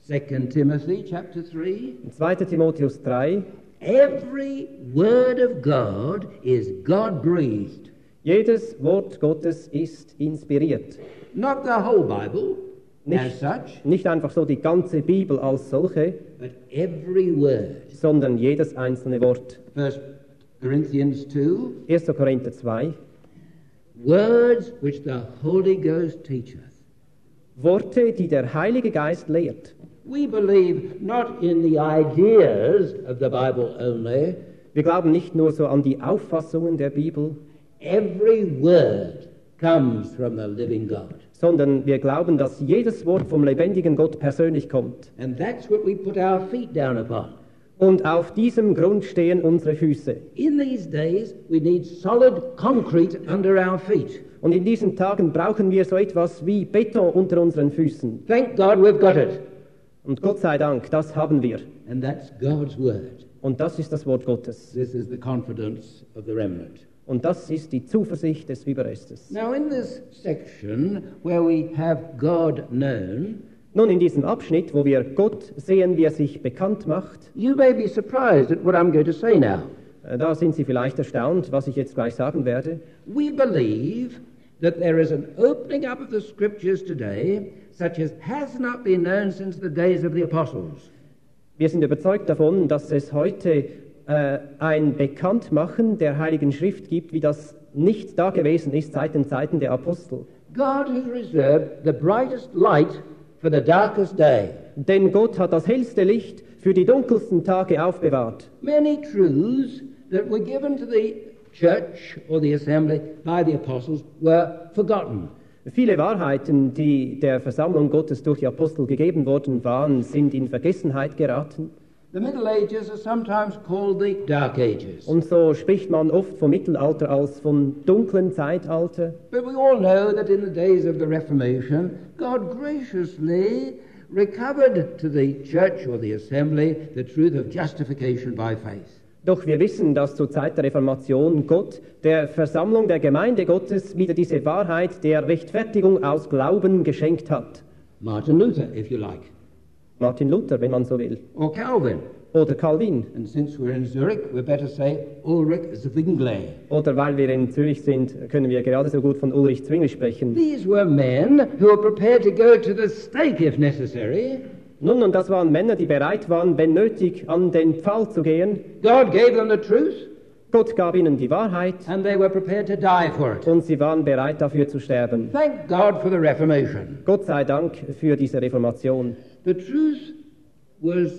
Second Timothy chapter three. In zweiter Timotheus drei, Every word of God is God-breathed. jedes Wort Gottes ist inspiriert. Not the whole Bible as Nicht, such, nicht einfach so die ganze Bibel als solche, but every word. sondern jedes einzelne Wort. First Corinthians two, erster Korinther zwei, words which the Holy Ghost teacheth. Worte, die der Heilige Geist lehrt. We believe not in the ideas of the Bible only. Wir glauben nicht nur so an die Auffassungen der Bibel, Every word comes from the living God. sondern wir glauben, dass jedes Wort vom lebendigen Gott persönlich kommt. And that's what we put our feet down upon. Und auf diesem Grund stehen unsere Füße. In these days, we need solid concrete under our feet. Und in diesen Tagen brauchen wir so etwas wie Beton unter unseren Füßen. Thank God we've got it. Und Gott sei Dank, das haben wir. And that's God's word. Und das ist das Wort Gottes. This is the confidence of the remnant. Und das ist die Zuversicht des Überrestes. Now, in this section where we have God known, Nun, in diesem Abschnitt, wo wir Gott sehen, wie er sich bekannt macht, you may be surprised at what I'm going to say now. äh, da sind Sie vielleicht erstaunt, was ich jetzt gleich sagen werde. We believe that there is an opening up of the scriptures today such as has not been known since the days of the apostles. Wir sind überzeugt davon, dass es heute äh, ein Bekanntmachen der Heiligen Schrift gibt, wie das nicht da gewesen ist seit den Zeiten der Apostel. God has reserved the brightest light for the darkest day. Denn Gott hat das hellste Licht für die dunkelsten Tage aufbewahrt. Many truths that were given to the church or the assembly by the apostles were forgotten. Viele Wahrheiten, die der Versammlung Gottes durch die Apostel gegeben worden waren, sind in Vergessenheit geraten. The Middle Ages are sometimes called the Dark Ages. Und so spricht man oft vom Mittelalter als vom dunklen Zeitalter. But we all know that in the days of the Reformation, God graciously recovered to the church or the assembly the truth of justification by faith. Doch wir wissen, dass zur Zeit der Reformation Gott der Versammlung der Gemeinde Gottes wieder diese Wahrheit der Rechtfertigung aus Glauben geschenkt hat. Martin Luther, if you like, Martin Luther, wenn man so will. or Calvin. Oder Calvin. And since we're in Zurich, we better say Ulrich Zwingli. Oder weil wir in Zürich sind, können wir gerade so gut von Ulrich Zwingli sprechen. These were men who were prepared to go to the stake if necessary. Nun, und das waren Männer, die bereit waren, wenn nötig, an den Pfahl zu gehen. God gave them the truth, Gott gab ihnen die Wahrheit and they were prepared to die for it. und sie waren bereit, dafür zu sterben. Thank God for the Reformation. Gott sei Dank für diese Reformation. The truth was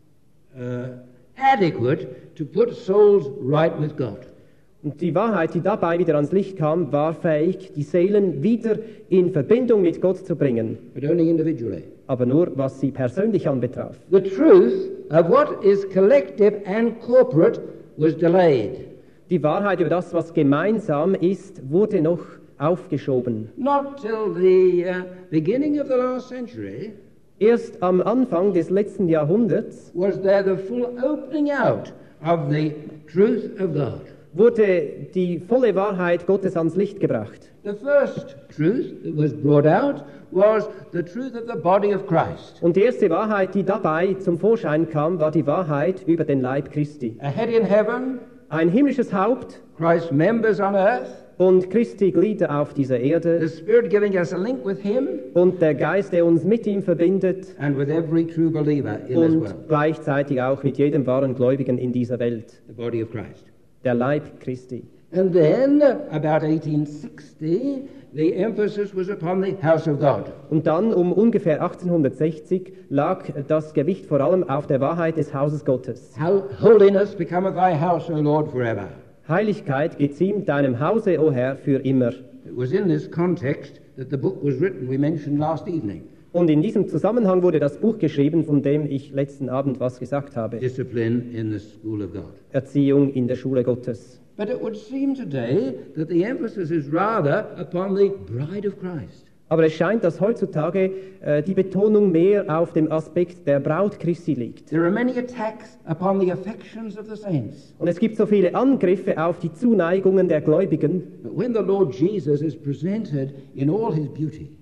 uh, adequate to put souls right with God. Und die Wahrheit, die dabei wieder ans Licht kam, war fähig, die Seelen wieder in Verbindung mit Gott zu bringen. But only individually. Aber nur, was sie persönlich anbetraf. The truth of what is collective and corporate was delayed. Die Wahrheit über das, was gemeinsam ist, wurde noch aufgeschoben. Not till the uh, beginning of the last century Erst am Anfang des letzten Jahrhunderts was there the full opening out of the truth of God. wurde die volle Wahrheit Gottes ans Licht gebracht. The first truth that was brought out was the truth of the body of Christ. Und die erste Wahrheit, die dabei zum Vorschein kam, war die Wahrheit über den Leib Christi. A head in heaven, Ein himmlisches Haupt Christ's members on earth, und Christi Glieder auf dieser the Erde Spirit giving us a link with Him und der Geist, der uns mit ihm verbindet and with every true believer in this und world. gleichzeitig auch mit jedem wahren Gläubigen in dieser Welt. The body of Christ. Der Leib Christi. And then, about eighteen sixty, the emphasis was upon the house of God. Und dann um ungefähr achtzehnhundertsechzig lag das Gewicht vor allem auf der Wahrheit des Hauses Gottes. How holiness becometh thy house, O Lord, forever. Heiligkeit geziemt deinem Hause, o Herr, für immer. It was in this context that the book was written we mentioned last evening. Und in diesem Zusammenhang wurde das Buch geschrieben, von dem ich letzten Abend was gesagt habe. Discipline in the school of God. Erziehung in der Schule Gottes. But it would seem today that the emphasis is rather upon the bride of Christ. Aber es scheint, dass heutzutage äh, die Betonung mehr auf dem Aspekt der Braut Christi liegt. There are many attacks upon the affections of the saints. Und es gibt so viele Angriffe auf die Zuneigungen der Gläubigen. But when the Lord Jesus is presented in all his beauty,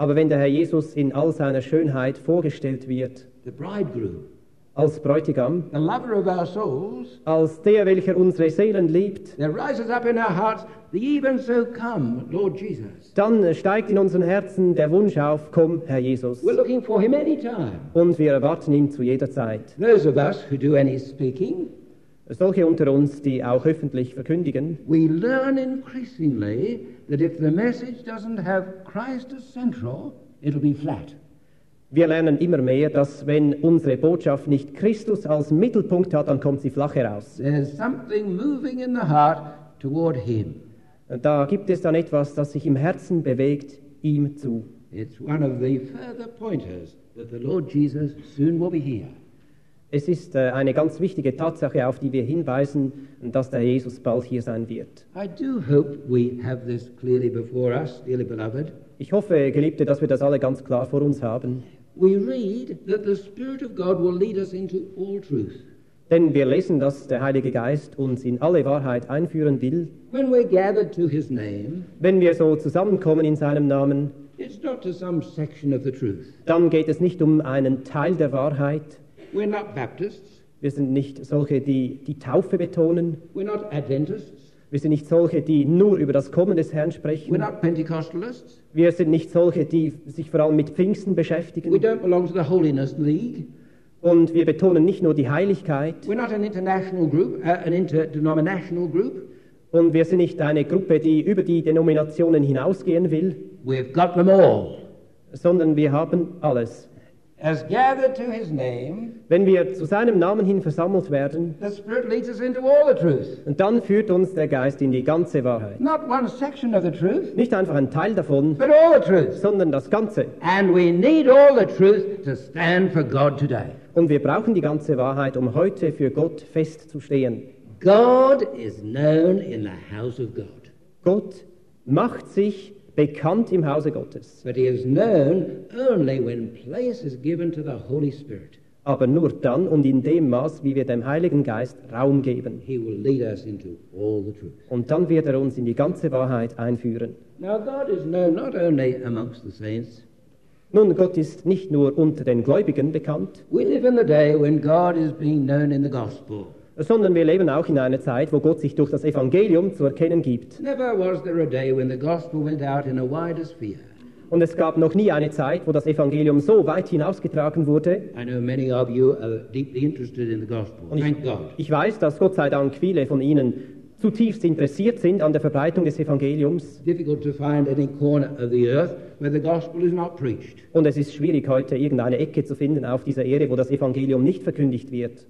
Aber wenn der Herr Jesus in all seiner Schönheit vorgestellt wird, the bridegroom, als Bräutigam, the lover of our souls, als der, welcher unsere Seelen liebt, there rises up in our hearts the even so come, Lord Jesus. dann steigt in unseren Herzen der Wunsch auf, komm, Herr Jesus. We're looking for him anytime. Und wir erwarten ihn zu jeder Zeit. Those of us who do any speaking, Solche unter uns, die auch öffentlich verkündigen, we learn increasingly that if the message doesn't have Christ as central, it'll be flat. wir lernen immer mehr, dass wenn unsere Botschaft nicht Christus als Mittelpunkt hat, dann kommt sie flach heraus. There's something moving in the heart toward him. Da gibt es dann etwas, das sich im Herzen bewegt, ihm zu. It's one of the further pointers that the Lord Jesus soon will be here. Es ist äh, eine ganz wichtige Tatsache, auf die wir hinweisen, dass der Jesus bald hier sein wird. I do hope we have this clearly before us, dearly beloved. Ich hoffe, Geliebte, dass wir das alle ganz klar vor uns haben. We read that the Spirit of God will lead us into all truth. Denn wir lesen, dass der Heilige Geist uns in alle Wahrheit einführen will. When we're gathered to his name, Wenn wir so zusammenkommen in seinem Namen, it's not to some section of the truth. dann geht es nicht um einen Teil der Wahrheit. We're not Baptists. Wir sind nicht solche, die die Taufe betonen. We're not Adventists. Wir sind nicht solche, die nur über das Kommen des Herrn We're sprechen. not Pentecostalists. Wir sind nicht solche, die sich vor allem mit Pfingsten We beschäftigen. don't belong to the Holiness League. Und wir betonen nicht nur die Heiligkeit. We're not an international group, uh, an interdenominational group. Und wir sind nicht eine Gruppe, die über die Denominationen hinausgehen will, We've got them all. sondern wir haben alles. As gathered to his name, Wenn wir zu seinem Namen hin versammelt werden, the Spirit leads us into all the truth. und dann führt uns der Geist in die ganze Wahrheit. Not one section of the truth, Nicht einfach ein Teil davon, but all the truth. sondern das Ganze. And we need all the truth to stand for God today. Und wir brauchen die ganze Wahrheit, um heute für Gott festzustehen. God is known in the house of God. Gott macht sich bekannt im Hause Gottes, But he is known only when place is given to the Holy Spirit. aber nur dann und in dem Maß, wie wir dem Heiligen Geist Raum geben. He will lead us into all the truth. Und dann wird er uns in die ganze Wahrheit einführen. Now God is known not only amongst the saints. Nun, Gott ist nicht nur unter den Gläubigen bekannt, We live in the day when God is being known in the gospel. sondern wir leben auch in einer Zeit, wo Gott sich durch das Evangelium zu erkennen gibt. Never was there a day when the gospel went out in a wider sphere. Und es gab noch nie eine Zeit, wo das Evangelium so weit hinausgetragen wurde. I know many of you are deeply interested in the gospel. Und ich, Thank God. ich weiß, dass Gott sei Dank viele von Ihnen zutiefst interessiert sind an der Verbreitung des Evangeliums. Difficult to find any corner of the earth where the gospel is not preached. Und es ist schwierig, heute irgendeine Ecke zu finden auf dieser Erde, wo das Evangelium nicht verkündigt wird.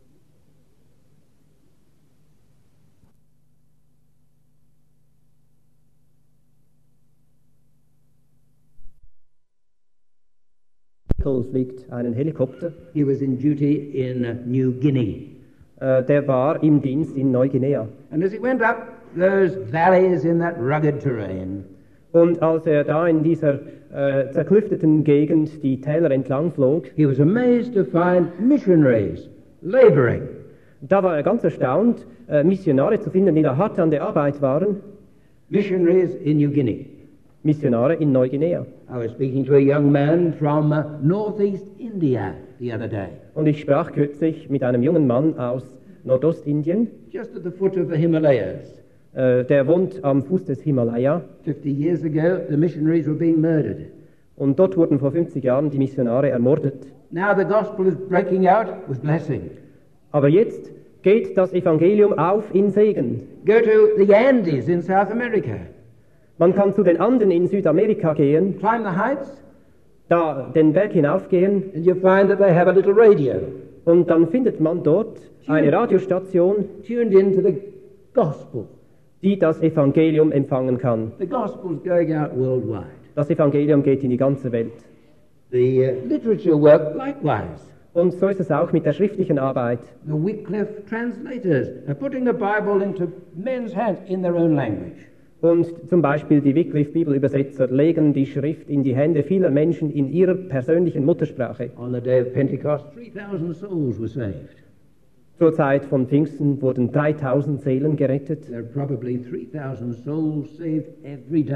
Fliegt einen Helikopter. He was in duty in uh, New Guinea. Äh, der war im Dienst in Neuguinea. And as he went up those valleys in that rugged terrain, Und als er da in dieser äh, zerklüfteten Gegend die Täler entlang flog, he was amazed to find missionaries laboring. da war er ganz erstaunt, äh, Missionare zu finden, die da hart an der Arbeit waren. Missionaries in New Guinea. Missionare in Neuguinea. I was speaking to a young man from uh, northeast India the other day, Und ich sprach kürzlich mit einem jungen Mann aus Nordostindien, just at the foot of the Himalayas. äh, der wohnt am Fuß des Himalaya. Fifty years ago, the missionaries were being murdered. Und dort wurden vor fünfzig Jahren die Missionare ermordet. Now the gospel is breaking out with blessing. Aber jetzt geht das Evangelium auf in Segen. Go to the Andes in South America. Man kann zu den Anden in Südamerika gehen, Climb the heights, da den Berg hinaufgehen, and you find that they have a little radio und dann findet man dort eine Radiostation, tuned into the gospel. die das Evangelium empfangen kann. The gospel is going out worldwide. Das Evangelium geht in die ganze Welt. The uh, literature work likewise. Und so ist es auch mit der schriftlichen Arbeit. The Wycliffe translators are putting the Bible into men's hands in their own language. Und zum Beispiel die Wycliffe-Bibelübersetzer legen die Schrift in die Hände vieler Menschen in ihrer persönlichen Muttersprache. On the day of Pentecost, three thousand souls were saved. Zur Zeit von Pfingsten wurden dreitausend Seelen gerettet. There are probably three thousand souls saved every day.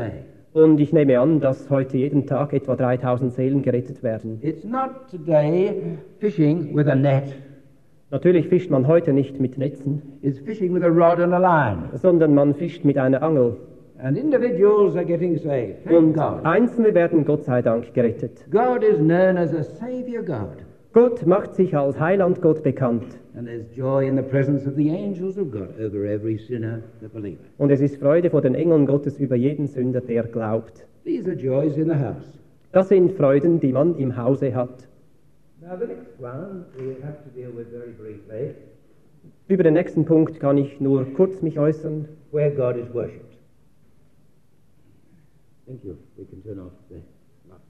Und ich nehme an, dass heute jeden Tag etwa dreitausend Seelen gerettet werden. It's not today fishing with a net. Natürlich fischt man heute nicht mit Netzen, It's fishing with a rod and a line. sondern man fischt mit einer Angel. And individuals are getting saved. Thank Und God. Einzelne werden Gott sei Dank gerettet. God is known as a Savior God. Gott macht sich als Heiland Gott bekannt. And there's joy in the presence of the angels of God over every sinner that believeth. Und es ist Freude vor den Engeln Gottes über jeden Sünder, der glaubt. These are joys in the house. Das sind Freuden, die man im Hause hat. Now the next one we have to deal with very briefly, Über den nächsten Punkt kann ich nur kurz mich äußern. where God is worshipped. Thank you. We can turn off the light.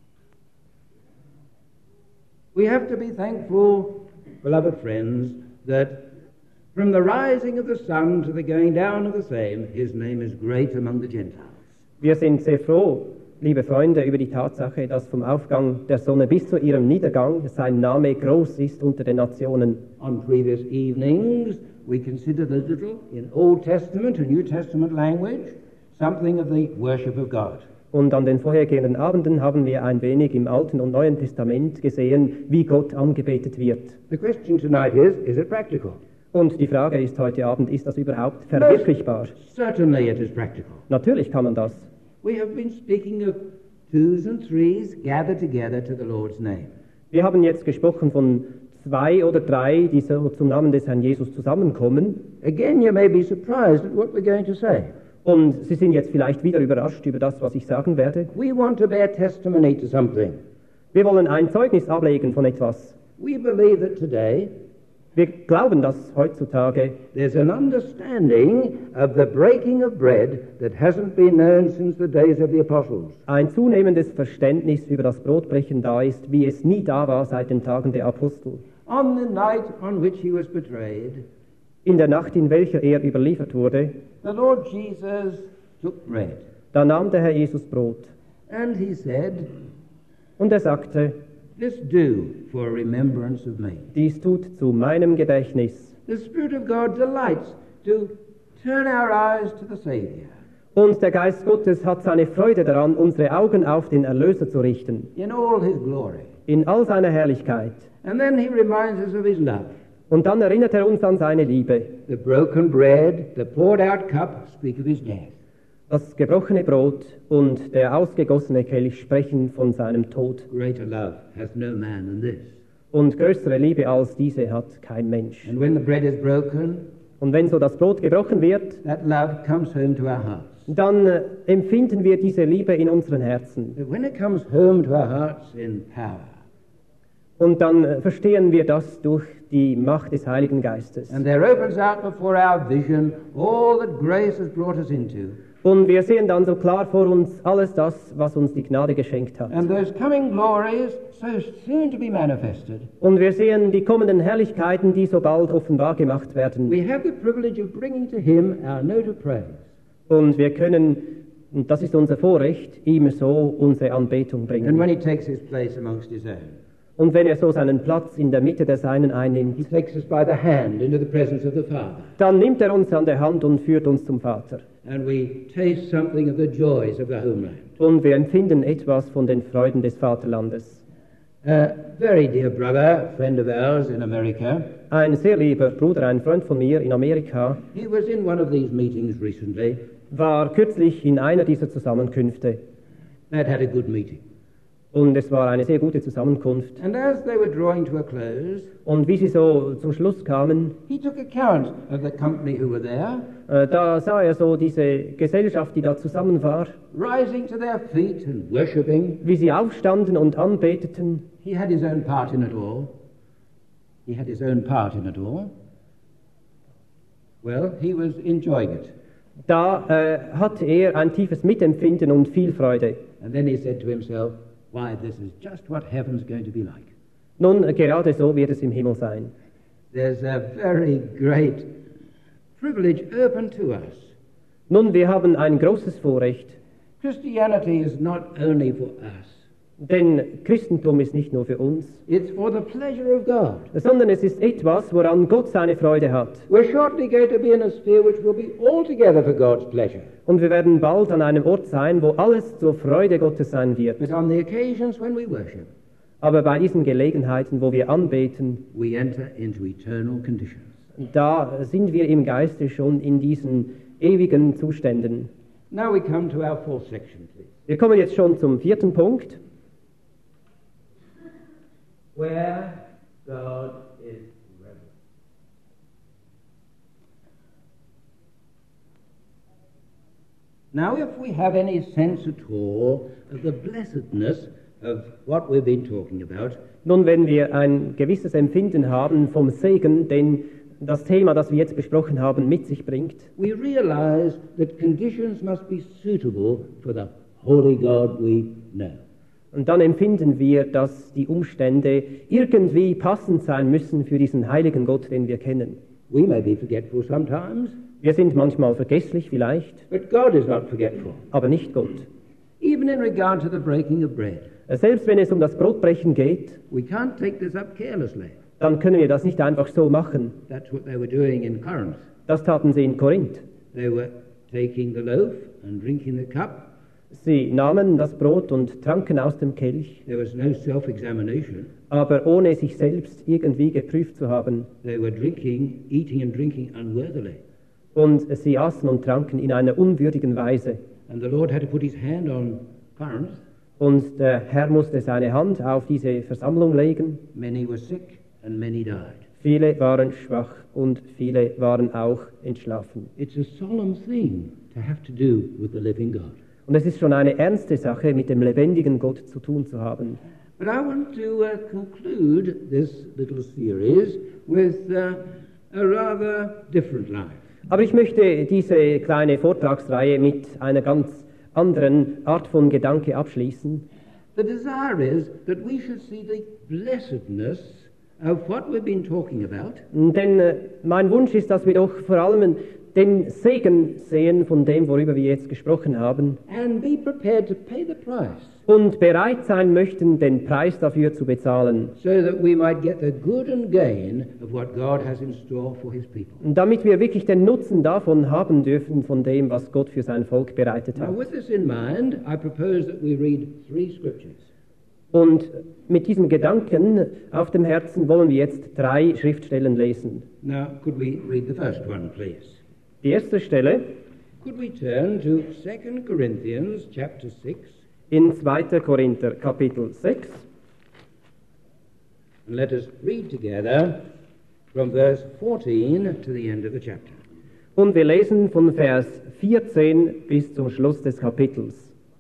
We have to be thankful, beloved friends, that from the rising of the sun to the going down of the same, his name is great among the Gentiles. Wir sind sehr froh, liebe Freunde, über die Tatsache, dass vom Aufgang der Sonne bis zu ihrem Niedergang sein Name groß ist unter den Nationen. On previous evenings, we considered a little in Old Testament and New Testament language something of the worship of God. Und an den vorhergehenden Abenden haben wir ein wenig im Alten und Neuen Testament gesehen, wie Gott angebetet wird. The question tonight is, is it practical? Und die Frage ist heute Abend, ist das überhaupt verwirklichbar? Certainly it is practical. Natürlich kann man das. We have been speaking of twos and threes gathered together to the Lord's name. Wir haben jetzt gesprochen von zwei oder drei, die so zum Namen des Herrn Jesus zusammenkommen. Again, you may be surprised at what we're going to say. Und Sie sind jetzt vielleicht wieder überrascht über das, was ich sagen werde. We want to bear testimony to something. Wir wollen ein Zeugnis ablegen von etwas. We believe that today Wir glauben, dass heutzutage there's an understanding of the breaking of bread that hasn't been known since the days of the apostles. ein zunehmendes Verständnis über das Brotbrechen da ist, wie es nie da war seit den Tagen der Apostel. On the night on which he was betrayed, In der Nacht, in welcher er überliefert wurde, the Lord Jesus took bread, da nahm der Herr Jesus Brot. and he said, Und er sagte, "This do for remembrance of me." dies tut zu meinem Gedächtnis. The Spirit of God delights to turn our eyes to the Savior Und der Geist Gottes hat seine Freude daran, unsere Augen auf den Erlöser zu richten, in all his glory. in all seiner Herrlichkeit. And then he reminds us of his love. Und dann erinnert er uns an seine Liebe. The broken bread, the poured out cup speak of his death. Das gebrochene Brot und der ausgegossene Kelch sprechen von seinem Tod. Greater love hath no man than this. Und größere Liebe als diese hat kein Mensch. And when the bread is broken, Und wenn so das Brot gebrochen wird, that love comes home to our hearts. dann äh, empfinden wir diese Liebe in unseren Herzen. But when it comes home to our hearts in power, Und dann äh, verstehen wir das durch die Macht des Heiligen Geistes. and there opens out before our vision all that grace has brought us into, Und wir sehen dann so klar vor uns alles das, was uns die Gnade geschenkt hat. and those coming glories so soon to be manifested, Und wir sehen die kommenden Herrlichkeiten, die so bald offenbar gemacht werden. we have the privilege of bringing to him our note of praise. Und wir können, und das ist unser Vorrecht, ihm so unsere Anbetung And bringen. when he takes his place amongst his own, Und wenn er so seinen Platz in der Mitte der Seinen he einnimmt, takes us by the hand into the presence of the Father, dann nimmt er uns an der Hand und führt uns zum Vater. and we taste something of the joys of the homeland. Und wir empfinden etwas von den Freuden des Vaterlandes. A very dear brother, friend of ours in America, Ein sehr lieber Bruder, ein Freund von mir in Amerika, he was in one of these meetings recently. war kürzlich in einer dieser Zusammenkünfte. They'd had a good meeting. Und es war eine sehr gute Zusammenkunft. And as they were drawing to a close, Und wie sie so zum Schluss kamen, he took account of the company who were there, äh, da sah er so diese Gesellschaft, die da zusammen war, rising to their feet and worshipping. wie sie aufstanden und anbeteten. He had his own part in it all. He had his own part in it all. Well, he was enjoying it. Da äh, hatte er ein tiefes Mitempfinden und viel Freude. And then he said to himself, why, this is just what heaven's going to be like. Nun, äh, gerade so wird es im Himmel sein. There's a very great privilege open to us. Nun, wir haben ein großes Vorrecht. Christianity is not only for us. Denn Christentum ist nicht nur für uns, it's for the pleasure of God. sondern es ist etwas, woran Gott seine Freude hat. We're shortly going to be in a sphere which will be altogether for God's pleasure. Und wir werden bald an einem Ort sein, wo alles zur Freude Gottes sein wird. But on the occasions when we worship, Aber bei diesen Gelegenheiten, wo wir anbeten, we enter into eternal conditions. da sind wir im Geiste schon in diesen ewigen Zuständen. Now we come to our fourth section, please. Wir kommen jetzt schon zum vierten Punkt. Where God is reverent. Now, if we have any sense at all of the blessedness of what we've been talking about, Nun, wenn wir ein gewisses Empfinden haben vom Segen, den das Thema, das wir jetzt besprochen haben, mit sich bringt, we realize that conditions must be suitable for the holy God we know. und dann empfinden wir, dass die Umstände irgendwie passend sein müssen für diesen heiligen Gott, den wir kennen. We may be forgetful sometimes, Wir sind manchmal vergesslich vielleicht, but God is not forgetful. aber nicht Gott. Even in regard to the breaking of bread, Selbst wenn es um das Brotbrechen geht, we can't take this up carelessly. dann können wir das nicht einfach so machen. That's what they were doing in Corinth. Das taten sie in Korinth. They were taking the loaf and drinking the cup. Sie nahmen das Brot und tranken aus dem Kelch, There was no self-examination. aber ohne sich selbst irgendwie geprüft zu haben. They were drinking, eating and drinking unworthily. Und sie aßen und tranken in einer unwürdigen Weise. And the Lord had to put his hand on Corinth. Und der Herr musste seine Hand auf diese Versammlung legen. Many were sick and many died. Viele waren schwach und viele waren auch entschlafen. It's a solemn thing to have to do with the living God. Und es ist schon eine ernste Sache, mit dem lebendigen Gott zu tun zu haben. But I want to uh, conclude this little series with uh, a rather different life. Aber ich möchte diese kleine Vortragsreihe mit einer ganz anderen Art von Gedanke abschließen. The desire is that we should see the blessedness of what we've been talking about, Denn äh, mein Wunsch ist, dass wir doch vor allem den Segen sehen von dem, worüber wir jetzt gesprochen haben, and be prepared to pay the price, und bereit sein möchten, den Preis dafür zu bezahlen, so that we might get the good and gain of what God has in store for his people. damit wir wirklich den Nutzen davon haben dürfen, von dem, was Gott für sein Volk bereitet Now, hat. with this in mind, I propose that we read three scriptures. Und mit diesem Gedanken auf dem Herzen wollen wir jetzt drei Schriftstellen lesen. Now, could we read the first one, please? Die erste Stelle Could we turn to Second Corinthians chapter six, in zweiter Korinther Kapitel sechs. and let us read together from verse fourteen to the end of the chapter. Und wir lesen von Vers vierzehn bis zum Schluss des Kapitels.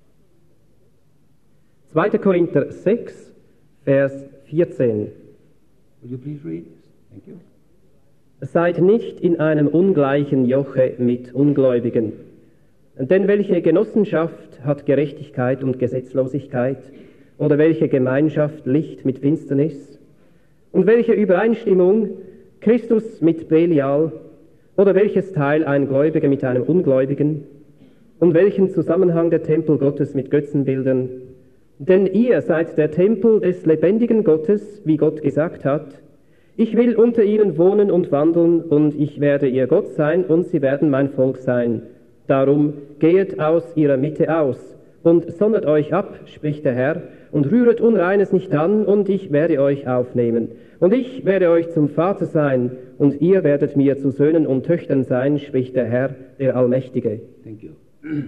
zweiter Korinther sechs, Vers vierzehn. Will you please read? Thank you. Seid nicht in einem ungleichen Joche mit Ungläubigen. Denn welche Genossenschaft hat Gerechtigkeit und Gesetzlosigkeit? Oder welche Gemeinschaft Licht mit Finsternis? Und welche Übereinstimmung Christus mit Belial? Oder welches Teil ein Gläubiger mit einem Ungläubigen? Und welchen Zusammenhang der Tempel Gottes mit Götzenbildern? Denn ihr seid der Tempel des lebendigen Gottes, wie Gott gesagt hat. Ich will unter ihnen wohnen und wandeln, und ich werde ihr Gott sein, und sie werden mein Volk sein. Darum gehet aus ihrer Mitte aus, und sondert euch ab, spricht der Herr, und rühret Unreines nicht an, und ich werde euch aufnehmen. Und ich werde euch zum Vater sein, und ihr werdet mir zu Söhnen und Töchtern sein, spricht der Herr, der Allmächtige. Thank you.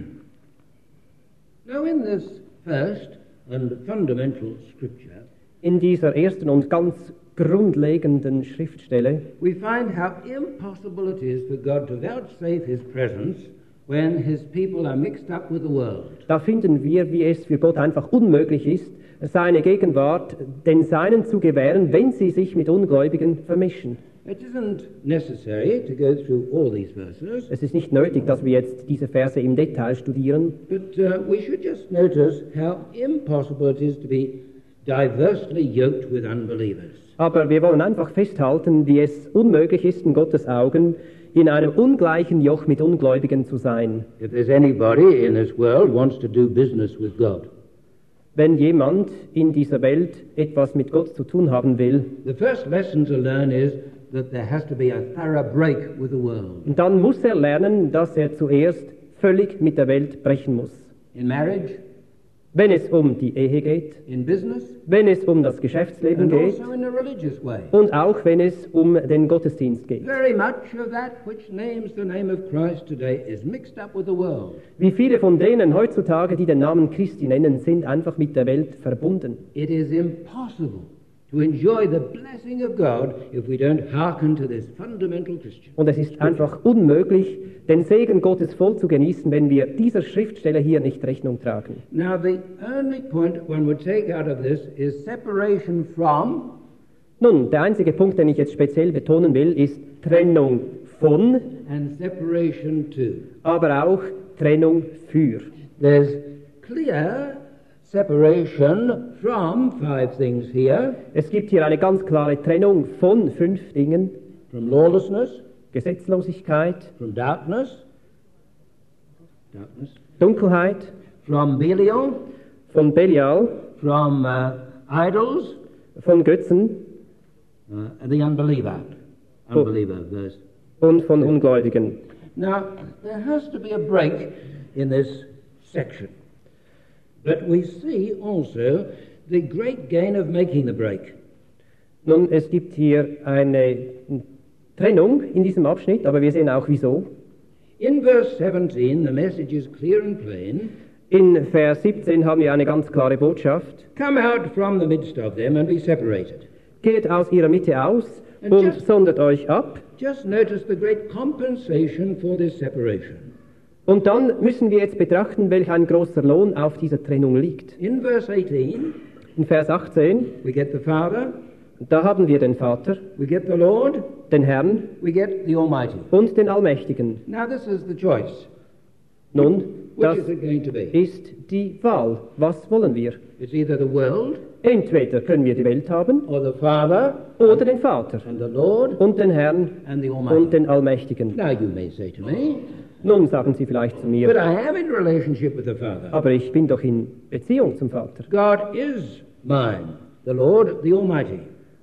Now, in this first and fundamental scripture, In dieser ersten und ganz grundlegenden Schriftstelle we find how impossible it is for God to vouchsafe his presence when his people are mixed up with the world. Da finden wir, wie es für Gott einfach unmöglich ist, seine Gegenwart den Seinen zu gewähren, wenn sie sich mit Ungläubigen vermischen. It isn't necessary to go through all these verses, Es ist nicht nötig, dass wir jetzt diese Verse im Detail studieren, but uh, we should just notice how impossible it is to be diversely yoked with unbelievers. aber wir wollen einfach festhalten, wie es unmöglich ist, in Gottes Augen, in einem ungleichen Joch mit Ungläubigen zu sein. If there's anybody in this world wants to do business with God, wenn jemand in dieser Welt etwas mit Gott zu tun haben will, the first lesson to learn is that there has to be a thorough break with the world. dann muss er lernen, dass er zuerst völlig mit der Welt brechen muss. In marriage, Wenn es um die Ehe geht, in business, wenn es um das Geschäftsleben and geht also in a religious way. und auch wenn es um den Gottesdienst geht. Very much of that which names the name of Christ today is mixed up with the world. Wie viele von denen heutzutage, die den Namen Christi nennen, sind einfach mit der Welt verbunden. It is impossible to enjoy the blessing of God if we don't hearken to this fundamental Christian. Und es ist einfach unmöglich, den Segen Gottes voll zu genießen, wenn wir dieser Schriftstelle hier nicht Rechnung tragen. Now, the only point one would take out of this is separation from, Nun, der einzige Punkt, den ich jetzt speziell betonen will, ist Trennung von, and separation to. aber auch Trennung für. There's clear separation from five things here: Es gibt hier eine ganz klare Trennung von fünf Dingen: from lawlessness, Gesetzlosigkeit, from darkness, darkness, Dunkelheit, from Belial, von Belial, from uh, idols, von Götzen uh, and the unbeliever. Unbeliever verse. und von Ungläubigen. Now, there has to be a break in this section. But we see also the great gain of making the break. Nun, es gibt hier eine Trennung in diesem Abschnitt, aber wir sehen auch wieso. In verse seventeen, the message is clear and plain. In Vers siebzehn haben wir eine ganz klare Botschaft. Come out from the midst of them and be separated. Geht aus ihrer Mitte aus And und just- sondert euch ab. Just notice the great compensation for this separation. Und dann müssen wir jetzt betrachten, welch ein großer Lohn auf dieser Trennung liegt. In verse eighteen, In Vers achtzehn, we get the Father, da haben wir den Vater, we get the Lord, den Herrn we get the Almighty. und den Allmächtigen. Now, this is the choice. Nun, Which das is it going to be? ist die Wahl. Was wollen wir? It's either the world Entweder können wir die Welt haben or the Father oder den Vater and the Lord und den Herrn and the und Almighty. den Allmächtigen. Now, you may say to me, Nun sagen Sie vielleicht zu but mir, I am in relationship with the Father. aber ich bin doch in Beziehung zum Vater. God is mine, the Lord, the Almighty.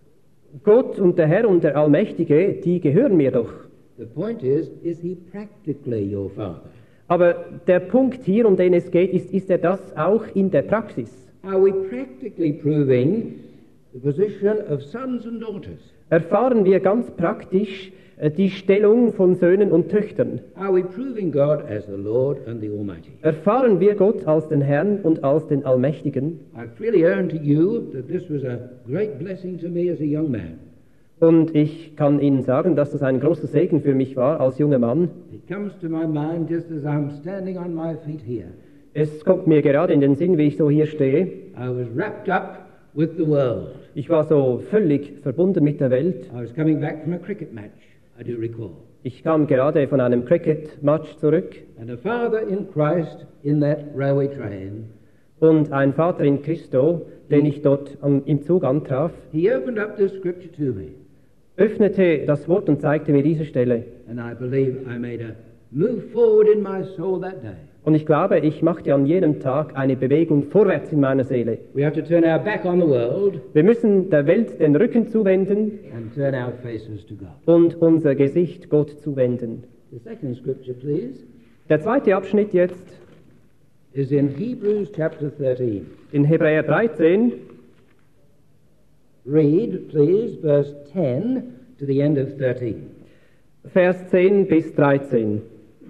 Gott und der Herr und der Allmächtige, die gehören mir doch. The point is, is he practically your Father? Aber der Punkt hier, um den es geht, ist, ist er das auch in der Praxis? Are we practically proving the position of sons and daughters? Erfahren wir ganz praktisch äh, die Stellung von Söhnen und Töchtern? Are we proving God as the Lord and the Almighty? Erfahren wir Gott als den Herrn und als den Allmächtigen? I freely own to you that this was a great blessing to me as a young man. Und ich kann Ihnen sagen, dass das ein großer Segen für mich war als junger Mann. It comes to my mind just as I'm standing on my feet here. Es kommt mir gerade in den Sinn, wie ich so hier stehe. I was wrapped up with the world. Ich war so völlig verbunden mit der Welt. I was coming back from a cricket match, I do recall. Ich kam gerade von einem Cricket-Match zurück And a father in Christ in that railway train, und ein Vater in Christo, den ich dort am, im Zug antraf, he opened up this scripture to me. öffnete das Wort und zeigte mir diese Stelle. And I believe I made a move forward in my soul that day. Und ich glaube, ich machte an jedem Tag eine Bewegung vorwärts in meiner Seele. We have to turn our back on the world Wir müssen der Welt den Rücken zuwenden and turn our faces to God. und unser Gesicht Gott zuwenden. The second scripture, please, Der zweite Abschnitt jetzt is in Hebrews chapter thirteen. in Hebräer dreizehn. Read, please, verse ten to the end of thirteen. Vers zehn bis dreizehn.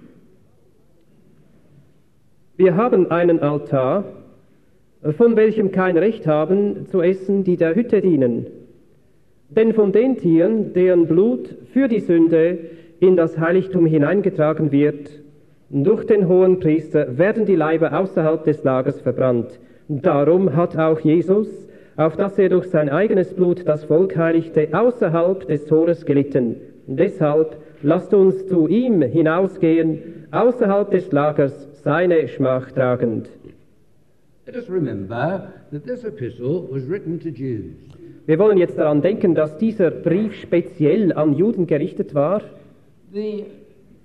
Wir haben einen Altar, von welchem kein Recht haben zu essen, die der Hütte dienen. Denn von den Tieren, deren Blut für die Sünde in das Heiligtum hineingetragen wird, durch den Hohenpriester werden die Leiber außerhalb des Lagers verbrannt. Darum hat auch Jesus, auf dass er durch sein eigenes Blut das Volk heiligte, außerhalb des Tores gelitten. Deshalb lasst uns zu ihm hinausgehen, außerhalb des Lagers, seine Schmach tragend. Let us remember that this epistle was written to Jews. Wir wollen jetzt daran denken, dass dieser Brief speziell an Juden gerichtet war. The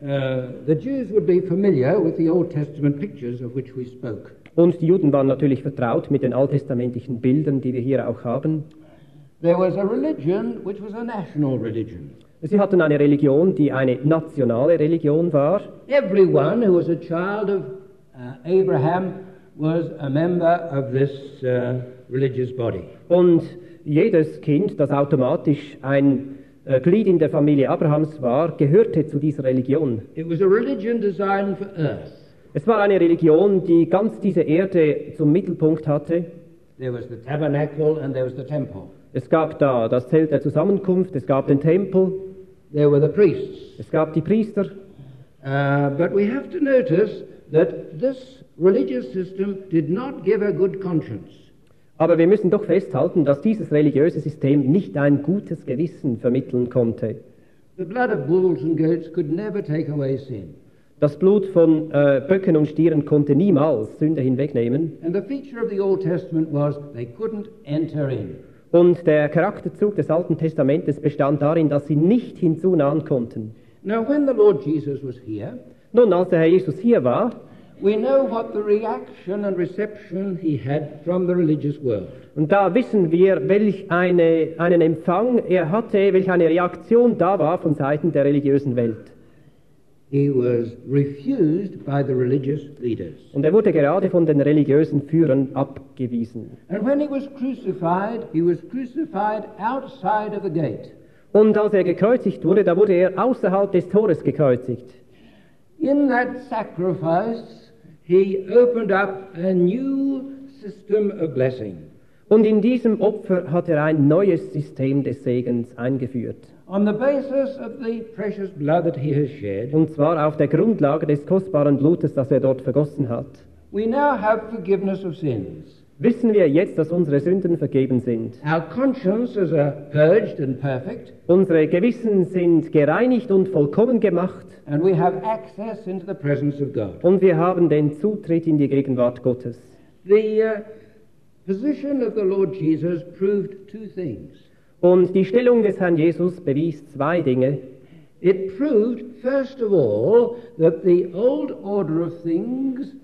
Uh, the Jews would be familiar with the Old Testament pictures of which we spoke. Und die Juden waren natürlich vertraut mit den alttestamentlichen Bildern, die wir hier auch haben. There was a religion which was a national religion. Sie hatten eine Religion, die eine nationale Religion war. Everyone who was a child of uh, Abraham was a member of this uh, religious body. Und jedes Kind, das automatisch ein äh, Glied in der Familie Abrahams war, gehörte zu dieser Religion. It was a religion designed for earth. Es war eine Religion, die ganz diese Erde zum Mittelpunkt hatte. There was the tabernacle and there was the temple. Es gab da das Zelt der Zusammenkunft, es gab den Tempel, There were the priests. es gab die Priester. Uh, but we have to notice that this religious system did not give a good conscience. Aber wir müssen doch festhalten, dass dieses religiöse System nicht ein gutes Gewissen vermitteln konnte. The blood of bulls and goats could never take away sin. Das Blut von äh, Böcken und Stieren konnte niemals Sünde hinwegnehmen. And the feature of the Old Testament was they couldn't enter in. Und der Charakterzug des Alten Testamentes bestand darin, dass sie nicht hinzunahen konnten. Now, when the Lord Jesus was here, Nun, als der Herr Jesus hier war, we know what the reaction and reception he had from the religious world. und da wissen wir, welch eine, einen Empfang er hatte, welch eine Reaktion da war von Seiten der religiösen Welt. He was refused by the religious leaders. Und er wurde gerade von den religiösen Führern abgewiesen. And when he was crucified, he was crucified outside of the gate. Und als er gekreuzigt wurde, da wurde er außerhalb des Tores gekreuzigt. In that sacrifice, he opened up a new system of blessing. Und in diesem Opfer hat er ein neues System des Segens eingeführt. On the basis of the precious blood that he has shed, Und zwar auf der Grundlage des kostbaren Blutes, das er dort vergossen hat. we now have forgiveness of sins. Wissen wir jetzt, dass unsere Sünden vergeben sind. Our consciences are purged and perfect, Unsere Gewissen sind gereinigt und vollkommen gemacht. and we have access into the presence of God. Und wir haben den Zutritt in die Gegenwart Gottes. The uh, position of the Lord Jesus proved two things. Und die Stellung des Herrn Jesus bewies zwei Dinge. It proved, first of all, that the old order of things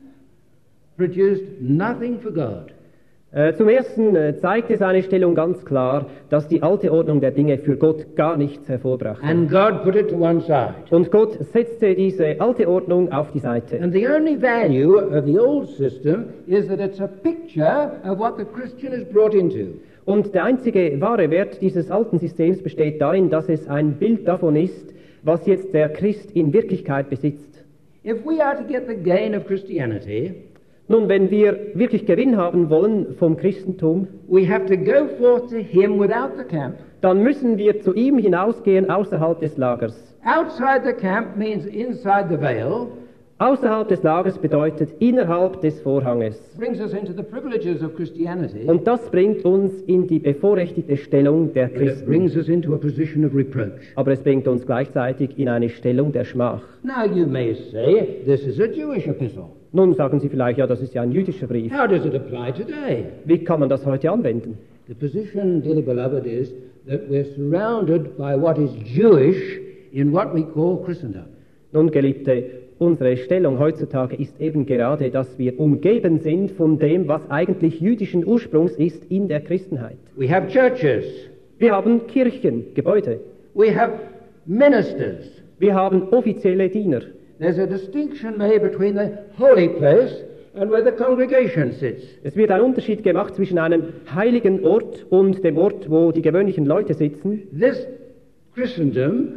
produced nothing for God. Äh, zum Ersten äh, zeigte seine Stellung ganz klar, dass die alte Ordnung der Dinge für Gott gar nichts hervorbrachte. And God put it to one side. Und Gott setzte diese alte Ordnung auf die Seite. And the only value of the old system is that it's a picture of what the Christian is brought into. Und der einzige wahre Wert dieses alten Systems besteht darin, dass es ein Bild davon ist, was jetzt der Christ in Wirklichkeit besitzt. If we are to get the gain of Christianity, Nun, wenn wir wirklich Gewinn haben wollen vom Christentum, we have to go forth to him without the camp. dann müssen wir zu ihm hinausgehen außerhalb des Lagers. Outside the camp means inside the veil. Außerhalb des Lagers bedeutet innerhalb des Vorhanges. Brings us into the privileges of Christianity. Und das bringt uns in die bevorrechtigte Stellung der But it Christen. brings us into a position of reproach. Aber es bringt uns gleichzeitig in eine Stellung der Schmach. Now you may say, this is a Jewish epistle. Nun sagen Sie vielleicht, ja, das ist ja ein jüdischer Brief. How does it apply today? Wie kann man das heute anwenden? The position, dearly beloved, is that we're surrounded by what is Jewish in what we call Christendom. Nun, Geliebte, unsere Stellung heutzutage ist eben gerade, dass wir umgeben sind von dem, was eigentlich jüdischen Ursprungs ist in der Christenheit. We have churches. Wir haben Kirchen, Gebäude. We have ministers. Wir haben offizielle Diener. There's a distinction made between the holy place and where the congregation sits. Es wird ein Unterschied gemacht zwischen einem heiligen Ort und dem Ort, wo die gewöhnlichen Leute sitzen. This Christendom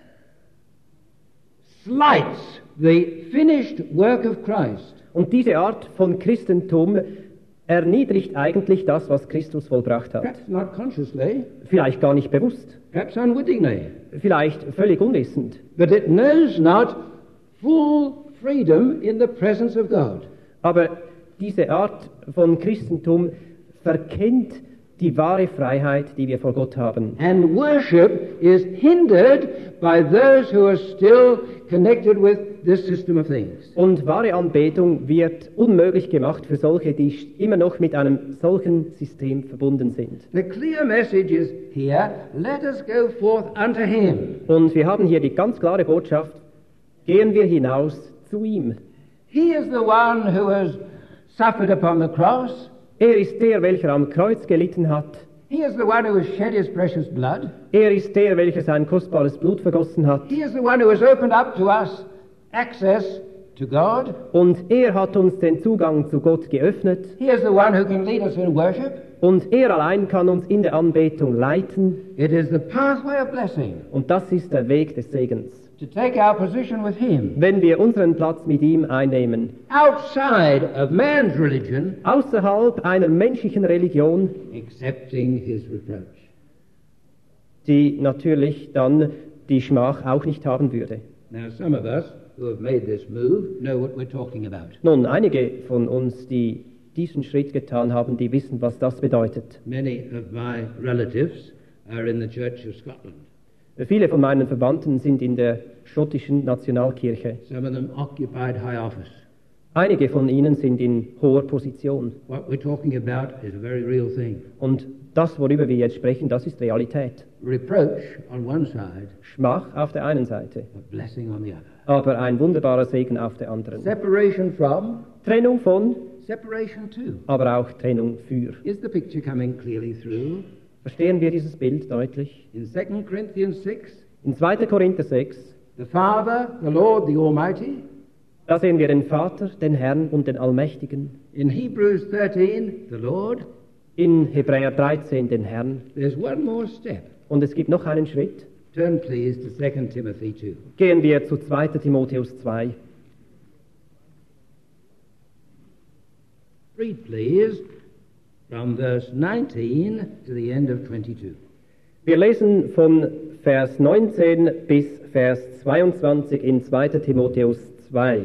slights the finished work of Christ. Und diese Art von Christentum erniedrigt eigentlich das, was Christus vollbracht hat. Perhaps not consciously, Vielleicht gar nicht bewusst, perhaps unwittingly, vielleicht völlig unwissend. but it knows not full freedom in the presence of God. Aber diese Art von Christentum verkennt die wahre Freiheit, die wir vor Gott haben. And worship is hindered by those who are still connected with this system of things. Und wahre Anbetung wird unmöglich gemacht für solche, die immer noch mit einem solchen System verbunden sind. The clear message is here, let us go forth unto him. Und wir haben hier die ganz klare Botschaft, gehen wir hinaus zu ihm. He is the one who has suffered upon the cross. Er ist der, welcher am Kreuz gelitten hat. He is the one who has shed his precious blood. Er ist der, welcher sein kostbares Blut vergossen hat. He is the one who has opened up to us access to God. Und er hat uns den Zugang zu Gott geöffnet. He is the one who can lead us in worship. Und er allein kann uns in der Anbetung leiten. It is the pathway of blessing. Und das ist der Weg des Segens. To take our position with him. Wenn wir unseren Platz mit ihm einnehmen. Outside of man's religion. Außerhalb einer menschlichen Religion. Accepting his reproach. Die natürlich dann die Schmach auch nicht haben würde. Now some of us who have made this move know what we're talking about. Nun, einige von uns, die diesen Schritt getan haben, die wissen, was das bedeutet. Many of my relatives are in the Church of Scotland. Viele von meinen Verwandten sind in der schottischen Nationalkirche. Some of them occupied high office. Einige von ihnen sind in hoher Position. What we're talking about is a very real thing. Und das, worüber wir jetzt sprechen, das ist Realität. Reproach on one side, Schmach auf der einen Seite, a blessing on the other. aber ein wunderbarer Segen auf der anderen. Separation from, Trennung von, separation to. aber auch Trennung für. Is the picture coming clearly through? Verstehen wir dieses Bild deutlich? In Second Corinthians six, In zweiter Korinther sechs, the Father, the Lord, the Almighty. da sehen wir den Vater, den Herrn und den Allmächtigen. In Hebrews thirteen, the Lord. In Hebräer dreizehn den Herrn. There's one more step. Und es gibt noch einen Schritt. Turn please to Second Timothy two. Gehen wir zu zweiter Timotheus zwei. Read please from verse nineteen to the end of twenty-two. Wir lesen von Vers neunzehn bis Vers zweiundzwanzig in zweiter Timotheus zwei.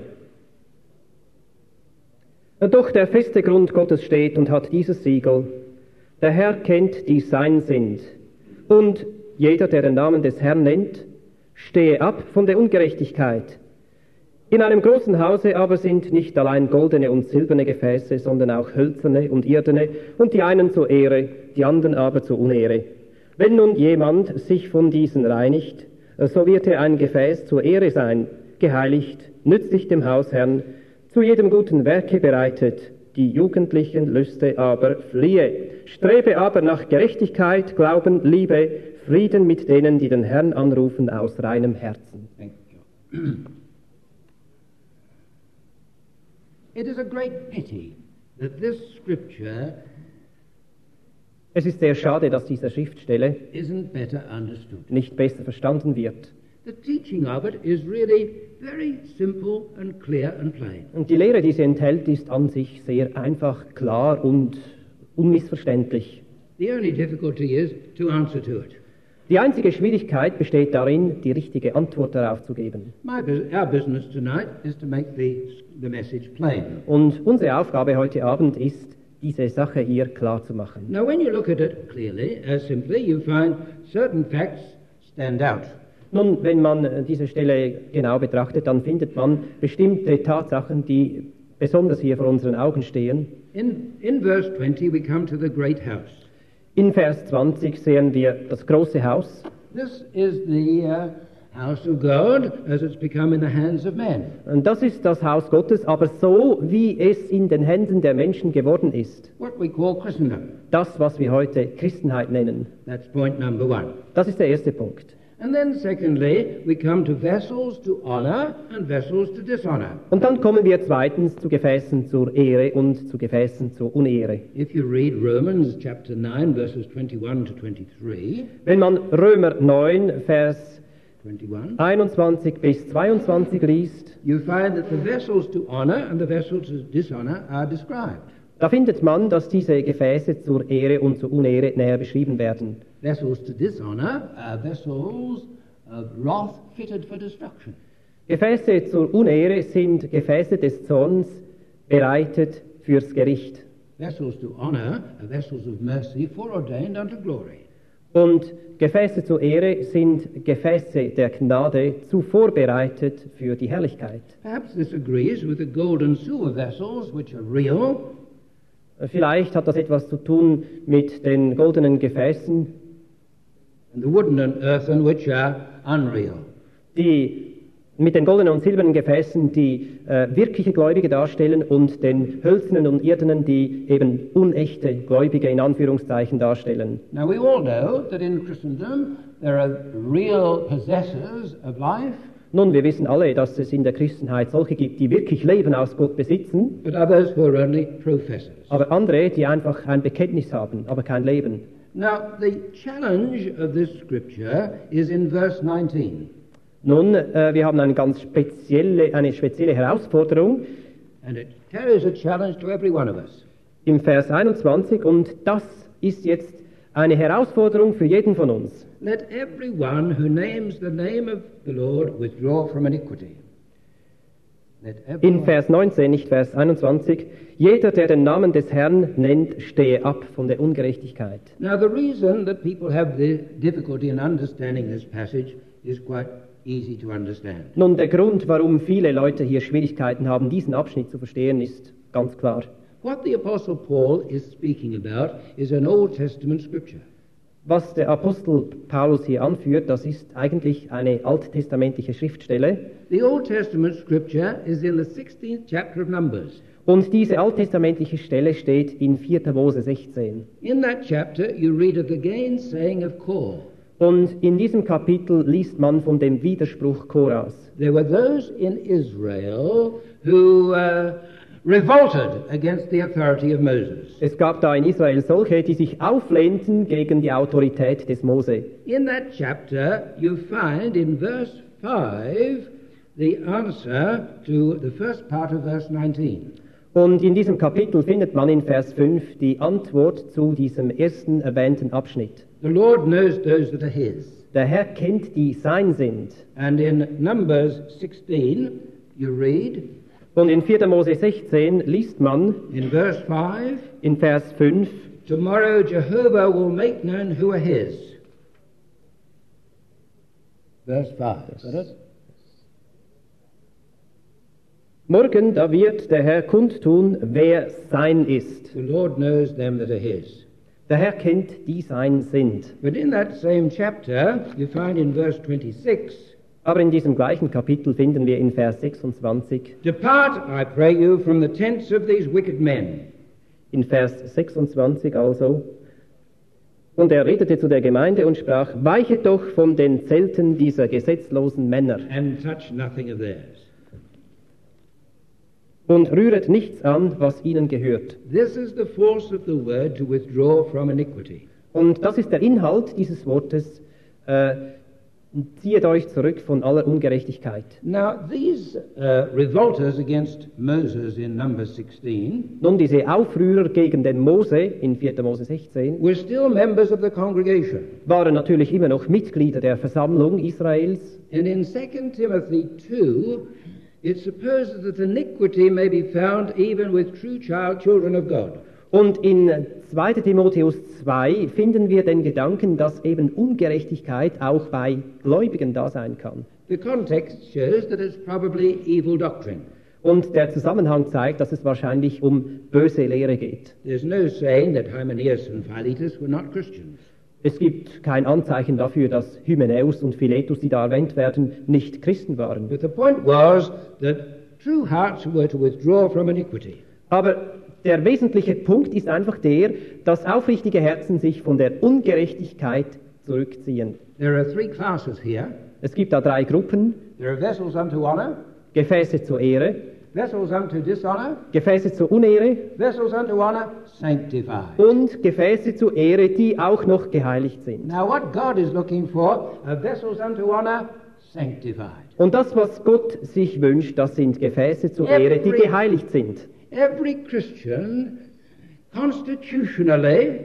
Doch der feste Grund Gottes steht und hat dieses Siegel. Der Herr kennt, die sein sind. Und jeder, der den Namen des Herrn nennt, stehe ab von der Ungerechtigkeit. In einem großen Hause aber sind nicht allein goldene und silberne Gefäße, sondern auch hölzerne und irdene, und die einen zur Ehre, die anderen aber zur Unehre. Wenn nun jemand sich von diesen reinigt, so wird er ein Gefäß zur Ehre sein, geheiligt, nützlich dem Hausherrn, zu jedem guten Werke bereitet, die jugendlichen Lüste aber fliehe. Strebe aber nach Gerechtigkeit, Glauben, Liebe, Frieden mit denen, die den Herrn anrufen aus reinem Herzen. Thank you. It is a great pity that this scripture Es ist sehr schade, dass diese Schriftstelle isn't better understood. nicht besser verstanden wird. The teaching of it is really very simple and clear and plain. Und die Lehre, die sie enthält, ist an sich sehr einfach, klar und unmissverständlich. The only difficulty is to answer to it. Die einzige Schwierigkeit besteht darin, die richtige Antwort darauf zu geben. My, bus- our business tonight is to make the, the message plain. Und unsere Aufgabe heute Abend ist, diese Sache hier klar zu machen. Now, when you look at it clearly, uh, simply, you find certain facts stand out. Nun, wenn man äh, diese Stelle genau betrachtet, dann findet man bestimmte Tatsachen, die besonders hier vor unseren Augen stehen. In, in verse twenty, we come to the great house. In Vers zwanzig sehen wir das große Haus. This is the uh, house of God as it's become in the hands of men. Und das ist das Haus Gottes, aber so, wie es in den Händen der Menschen geworden ist. What we call Christendom. Das, was wir heute Christenheit nennen. That's point number one. Das ist der erste Punkt. And then secondly, we come to vessels to honor and vessels to dishonor. Und dann kommen wir zweitens zu Gefäßen zur Ehre und zu Gefäßen zur Unehre. If you read Romans chapter nine, verses twenty-one to twenty-three, Wenn man Römer neun, Vers twenty-one, einundzwanzig bis zweiundzwanzig liest, you find that the vessels to honor and the vessels to dishonor are described. da findet man, dass diese Gefäße zur Ehre und zur Unehre näher beschrieben werden. Vessels to dishonor are vessels of wrath fitted for destruction. Gefäße zur Unehre sind Gefäße des Zorns, bereitet fürs Gericht. Vessels to honor are vessels of mercy foreordained unto glory. Und Gefäße zur Ehre sind Gefäße der Gnade, zuvor bereitet für die Herrlichkeit. Perhaps this agrees with the gold and silver vessels, which are real, Vielleicht hat das etwas zu tun mit den goldenen Gefäßen, and the wooden and earthen, which are unreal. die mit den goldenen und silbernen Gefäßen, die äh, wirkliche Gläubige darstellen, und den hölzernen und irdenen, die eben unechte Gläubige in Anführungszeichen darstellen. Now we all know that in Christendom there are real possessors of life, Nun, wir wissen alle, dass es in der Christenheit solche gibt, die wirklich Leben aus Gott besitzen, but others who are only professors. aber andere, die einfach ein Bekenntnis haben, aber kein Leben. Now the challenge of this scripture is in verse nineteen. Nun, äh, wir haben eine ganz spezielle, eine spezielle Herausforderung And it carries a challenge to every one of us. im Vers einundzwanzig, und das ist jetzt eine Herausforderung für jeden von uns. Let everyone who names the name of the Lord withdraw from iniquity. Let In everyone, Vers neunzehn, nicht Vers einundzwanzig, jeder, der den Namen des Herrn nennt, stehe ab von der Ungerechtigkeit. now the reason that people have the difficulty in understanding this passage is quite easy to understand. Nun, der Grund, warum viele Leute hier Schwierigkeiten haben, diesen Abschnitt zu verstehen, ist ganz klar. What the Apostle Paul is speaking about is an Old Testament scripture. Was der Apostel Paulus hier anführt, das ist eigentlich eine alttestamentliche Schriftstelle. The Old Testament scripture is in the sixteenth chapter of Numbers. Und diese alttestamentliche Stelle steht in vierter Mose sechzehn. In that chapter, you read of the gainsaying of Kor. Und in diesem Kapitel liest man von dem Widerspruch Koras. There were those in Israel who uh, revolted against the authority of Moses. Es gab da in Israel solche, die sich auflehnten gegen die Autorität des Mose. In that chapter, you find in verse five the answer to the first part of verse nineteen. Und in diesem Kapitel findet man in Vers fünf die Antwort zu diesem ersten erwähnten Abschnitt. The Lord knows those that are His. Der Herr kennt, die sein sind. And in Numbers sixteen, you read, Und in vierter Mose sechzehn liest man in verse five, in Vers fünf, tomorrow Jehovah will make known who are His. Verse five. Is that it? morgen, da wird der Herr kundtun, wer sein ist. The Lord knows them that are His. Der Herr kennt, die sein sind. But in that same chapter, you find in verse twenty-six, Aber in diesem gleichen Kapitel finden wir in Vers sechsundzwanzig, depart, I pray you, from the tents of these wicked men. in Vers sechsundzwanzig also, und er redete zu der Gemeinde und sprach, weichet doch von den Zelten dieser gesetzlosen Männer And touch nothing of theirs. und rühret nichts an, was ihnen gehört. This is the force of the word to withdraw from iniquity. Und das ist der Inhalt dieses Wortes, äh, ziehet euch zurück von aller Ungerechtigkeit. Now, these uh, revolters against Moses in Numbers sixteen Nun, diese Aufrührer gegen den Mose in vierter Mose sechzehn were still members of the congregation. waren natürlich immer noch Mitglieder der Versammlung Israels. And in Second Timothy two, it supposes that iniquity may be found even with true child children of God. Und in zweiter Timotheus zwei finden wir den Gedanken, dass eben Ungerechtigkeit auch bei Gläubigen da sein kann. The context shows that it's probably evil doctrine. Und der Zusammenhang zeigt, dass es wahrscheinlich um böse Lehre geht. There's no saying that Hymenaeus and Philetus were not Christians. Es gibt kein Anzeichen dafür, dass Hymenäus und Philetus, die da erwähnt werden, nicht Christen waren. But the point was that true hearts were to withdraw from iniquity. Aber der wesentliche Punkt ist einfach der, dass aufrichtige Herzen sich von der Ungerechtigkeit zurückziehen. There are three classes here. Es gibt da drei Gruppen: There are vessels unto honor, Gefäße zur Ehre, vessels unto dishonor, Gefäße zur Unehre vessels unto honor, sanctified. und Gefäße zur Ehre, die auch noch geheiligt sind. Now what God is looking for are vessels unto honor, sanctified. Und das, was Gott sich wünscht, das sind Gefäße zur Ehre, die geheiligt sind. Every Christian, constitutionally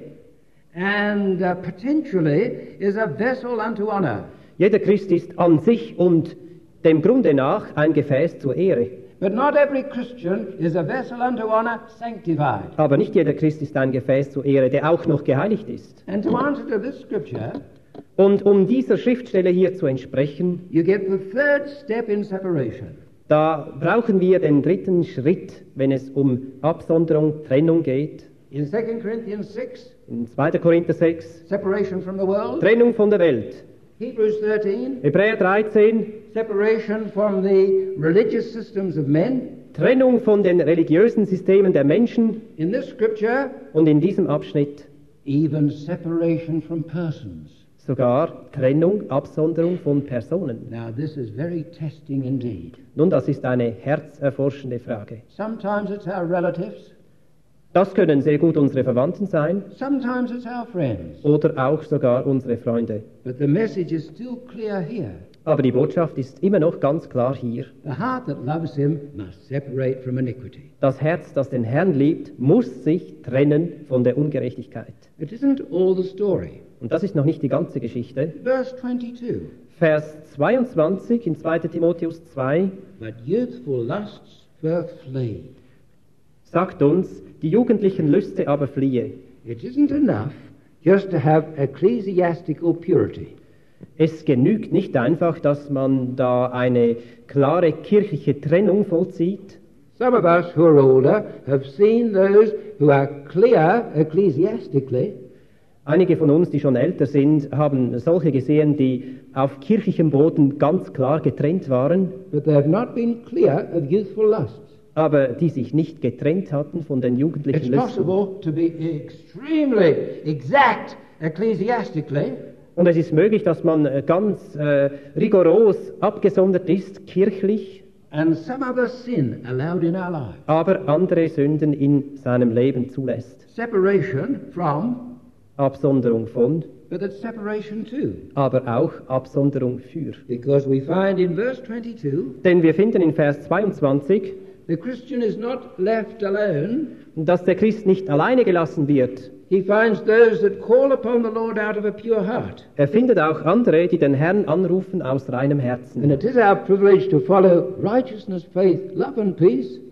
and uh, potentially, is a vessel unto honor. Jeder Christ ist an sich und dem Grunde nach ein Gefäß zur Ehre. But not every Christian is a vessel unto honor, sanctified. Aber nicht jeder Christ ist ein Gefäß zur Ehre, der auch noch geheiligt ist. And to answer to this scripture, Und um dieser Schriftstelle hier zu entsprechen, you get the third step in separation. da brauchen wir den dritten Schritt, wenn es um Absonderung, Trennung geht. In Second Corinthians six, In zweiter Korinther sechs, separation from the world. Trennung von der Welt. Hebrews thirteen, Hebräer dreizehn, separation from the religious systems of men. Trennung von den religiösen Systemen der Menschen In this scripture, und in diesem Abschnitt even separation from persons. sogar Trennung, Absonderung von Personen. Now, this is very testing indeed. Nun, das ist eine herzerforschende Frage. Sometimes it's our relatives, Das können sehr gut unsere Verwandten sein sometimes it's our friends. oder auch sogar unsere Freunde. But the message is still clear here. Aber die Botschaft ist immer noch ganz klar hier. The heart that loves him must separate from iniquity. Das Herz, das den Herrn liebt, muss sich trennen von der Ungerechtigkeit. It isn't all the story. Und das ist noch nicht die ganze Geschichte. Verse twenty-two. Vers zweiundzwanzig in zweiter Timotheus zwei But youthful lusts flee. sagt uns, die jugendlichen Lüste aber fliehe. It isn't enough just to have ecclesiastical purity. Es genügt nicht einfach, dass man da eine klare kirchliche Trennung vollzieht. Some of us who are older have seen those who are clear ecclesiastically, Einige von uns, die schon älter sind, haben solche gesehen, die auf kirchlichem Boden ganz klar getrennt waren, but they have not been clear of youthful lusts. aber die sich nicht getrennt hatten von den It's jugendlichen Lüsten. possible to be extremely exact ecclesiastically, Und es ist möglich, dass man äh, ganz äh, rigoros abgesondert ist, kirchlich, and some other sin allowed in our lives. aber andere Sünden in seinem Leben zulässt. Separation from, Absonderung von, but it's separation to. aber auch Absonderung für. Because we find in verse twenty-two, Denn wir finden in Vers zweiundzwanzig, the Christian is not left alone. dass der Christ nicht alleine gelassen wird. He finds those that call upon the Lord out of a pure heart. Er findet auch andere, die den Herrn anrufen aus reinem And Herzen. it is our privilege to follow righteousness, faith, love and peace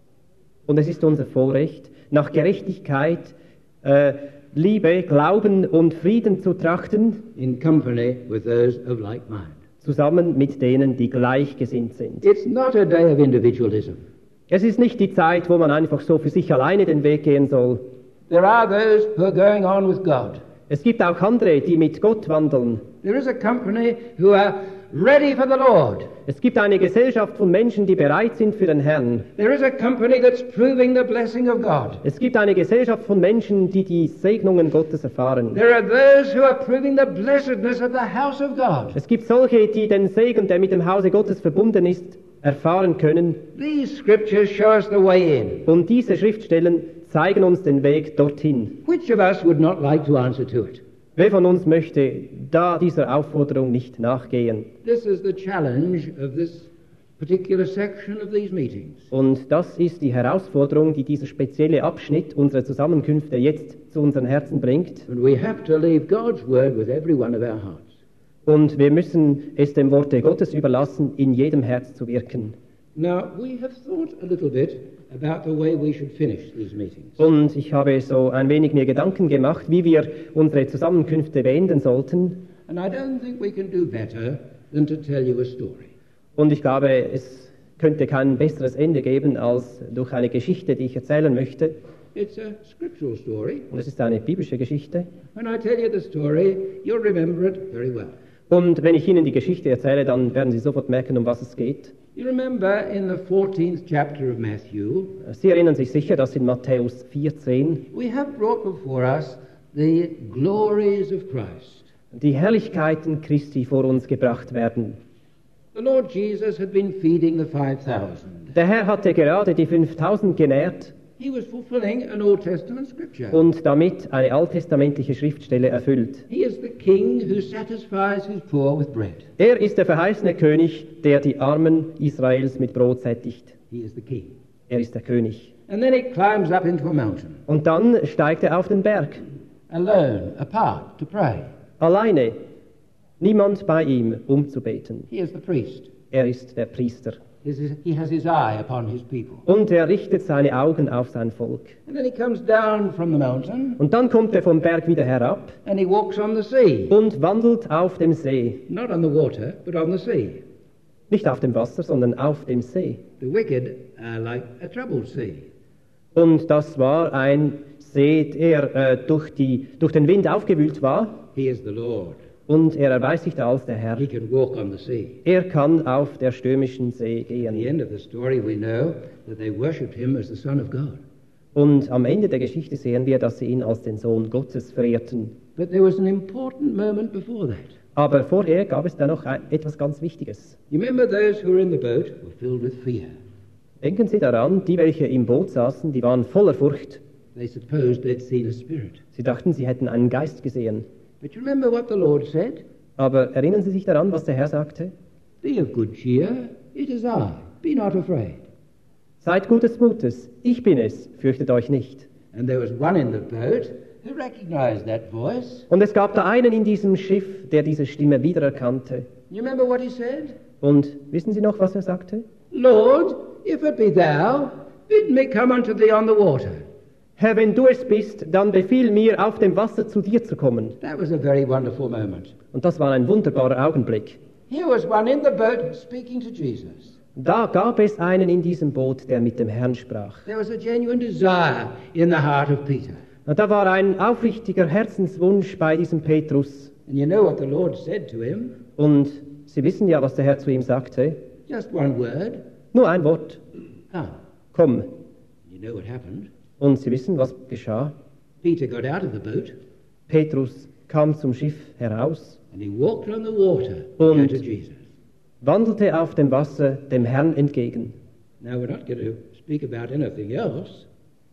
Und es ist unser Vorrecht, nach Gerechtigkeit, äh, Liebe, Glauben und Frieden zu trachten, in company with those of like mind. zusammen mit denen, die gleichgesinnt sind. It's not a day of individualism. Es ist nicht die Zeit, wo man einfach so für sich alleine den Weg gehen soll. There are those who are going on with God. Es gibt auch andere, die mit Gott wandeln. There is a company who are ready for the Lord. Es gibt eine Gesellschaft von Menschen, die bereit sind für den Herrn. There is a company that's proving the blessing of God. Es gibt eine Gesellschaft von Menschen, die die Segnungen Gottes erfahren. There are those who are proving the blessedness of the house of God. Es gibt solche, die den Segen, der mit dem Hause Gottes verbunden ist, erfahren können. These scriptures show us the way in. Und diese Schriftstellen zeigen uns den Weg dorthin. Which of us would not like to answer to it? Wer von uns möchte da dieser Aufforderung nicht nachgehen? This is the challenge of this particular section of these meetings. Und das ist die Herausforderung, die dieser spezielle Abschnitt unserer Zusammenkünfte jetzt zu unseren Herzen bringt. And we have to leave God's word with every one of our hearts. Und wir müssen es dem Worte Gottes überlassen, in jedem Herz zu wirken. Now, we have thought a little bit about the way we should finish these meetings. Und ich habe so ein wenig mir Gedanken gemacht, wie wir unsere Zusammenkünfte beenden sollten. And I don't think we can do better than to tell you a story. Und ich glaube, es könnte kein besseres Ende geben als durch eine Geschichte, die ich erzählen möchte. It's a scriptural story. Und es ist eine biblische Geschichte. When I tell you the story, you'll remember it very well. Und wenn ich Ihnen die Geschichte erzähle, dann werden Sie sofort merken, um was es geht. You remember in the fourteenth chapter of Matthew, Sie erinnern sich sicher, dass in Matthäus vierzehn we have brought before us the glories of Christ. die Herrlichkeiten Christi vor uns gebracht werden. The Lord Jesus had been feeding the five thousand. Der Herr hatte gerade die fünftausend genährt He was fulfilling an Old Testament scripture. und damit eine alttestamentliche Schriftstelle erfüllt. He is the king who satisfies his poor with bread. Er ist der verheißene König, der die Armen Israels mit Brot sättigt. He is the king. Er ist der König. And then he climbs up into a mountain, Und dann steigt er auf den Berg, alone, apart, to pray. alleine, niemand bei ihm, um zu beten. He is the priest. Er ist der Priester. His- He has his eye upon his people. Und er richtet seine Augen auf sein Volk. And then he comes down from the mountain Und dann kommt er vom Berg wieder herab and he walks on the sea. und wandelt auf dem See. Not on the water, but on the sea. Nicht auf dem Wasser, sondern auf dem See. The wicked are like a troubled sea. Und das war ein See, der äh, durch, die, durch den Wind aufgewühlt war. He is the Lord. Und er erweist sich da als der Herr. He can walk on the sea. Er kann auf der stürmischen See At the gehen. end of the story, we know that they worshipped him as the Son of God. Und am Ende der Geschichte sehen wir, dass sie ihn als den Sohn Gottes verehrten. But there was an important moment before that. Aber vorher gab es da noch ein, etwas ganz Wichtiges. You remember those who were in the boat were filled with fear. Denken Sie daran, die, welche im Boot saßen, die waren voller Furcht. They supposed they'd seen a spirit. Sie dachten, sie hätten einen Geist gesehen. But you remember what the Lord said? Aber erinnern Sie sich daran, was der Herr sagte? Be of good cheer, it is I, be not afraid. Seid gutes Mutes, ich bin es, fürchtet euch nicht. And there was one in the boat who recognized that voice. Und es gab da einen in diesem Schiff, der diese Stimme wiedererkannte. You remember what he said? Und wissen Sie noch, was er sagte? Lord, if it be thou, bid me come unto thee on the water. Herr, wenn du es bist, dann befiehl mir, auf dem Wasser zu dir zu kommen. That was a very wonderful moment. Und das war ein wunderbarer Augenblick. Here was one in the boat speaking to Jesus. Da gab es einen in diesem Boot, der mit dem Herrn sprach. There was a genuine desire in the heart of Peter. Und da war ein aufrichtiger Herzenswunsch bei diesem Petrus. And you know what the Lord said to him? Und Sie wissen ja, was der Herr zu ihm sagte. Just one word. Nur ein Wort. Come. Komm. You know what happened? Und Sie wissen, was geschah. Peter got out of the boat Petrus kam zum Schiff heraus, and he walked on the water Und- to Jesus. wandelte auf dem Wasser dem Herrn entgegen. Now we're not going to speak about anything else.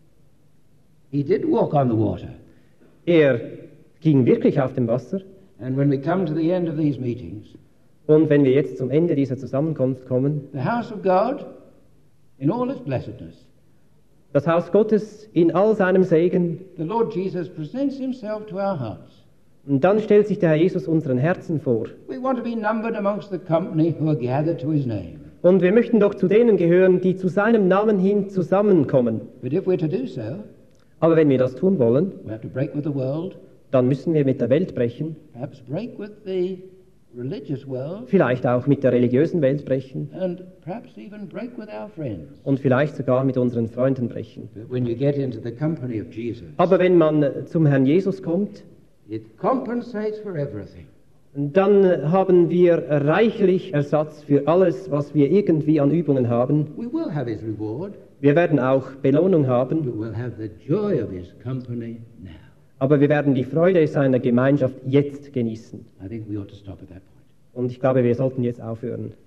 He did walk on the water. Er ging wirklich auf dem Wasser. And when we come to the end of these meetings, Und wenn wir jetzt zum Ende dieser Zusammenkunft kommen, the house of God, in all its blessedness, das Haus Gottes in all seinem Segen, the Lord Jesus presents himself to our hearts. und dann stellt sich der Herr Jesus unseren Herzen vor. We want to be numbered amongst the company who are gathered to his name. Und wir möchten doch zu denen gehören, die zu seinem Namen hin zusammenkommen. But if we're to do so, Aber wenn wir das tun wollen, we have to break with the world, dann müssen wir mit der Welt brechen, perhaps break with the religious world, vielleicht auch mit der religiösen Welt brechen and perhaps even break with our friends. und vielleicht sogar mit unseren Freunden brechen. But when you get into the company of Jesus, Aber wenn man zum Herrn Jesus kommt, it compensates for everything. dann haben wir reichlich Ersatz für alles, was wir irgendwie an Übungen haben. We will have his reward. Wir werden auch Belohnung haben, We will have the joy of his company now. aber wir werden die Freude seiner Gemeinschaft jetzt genießen. I think we ought to stop at that point. Und ich glaube, wir sollten jetzt aufhören.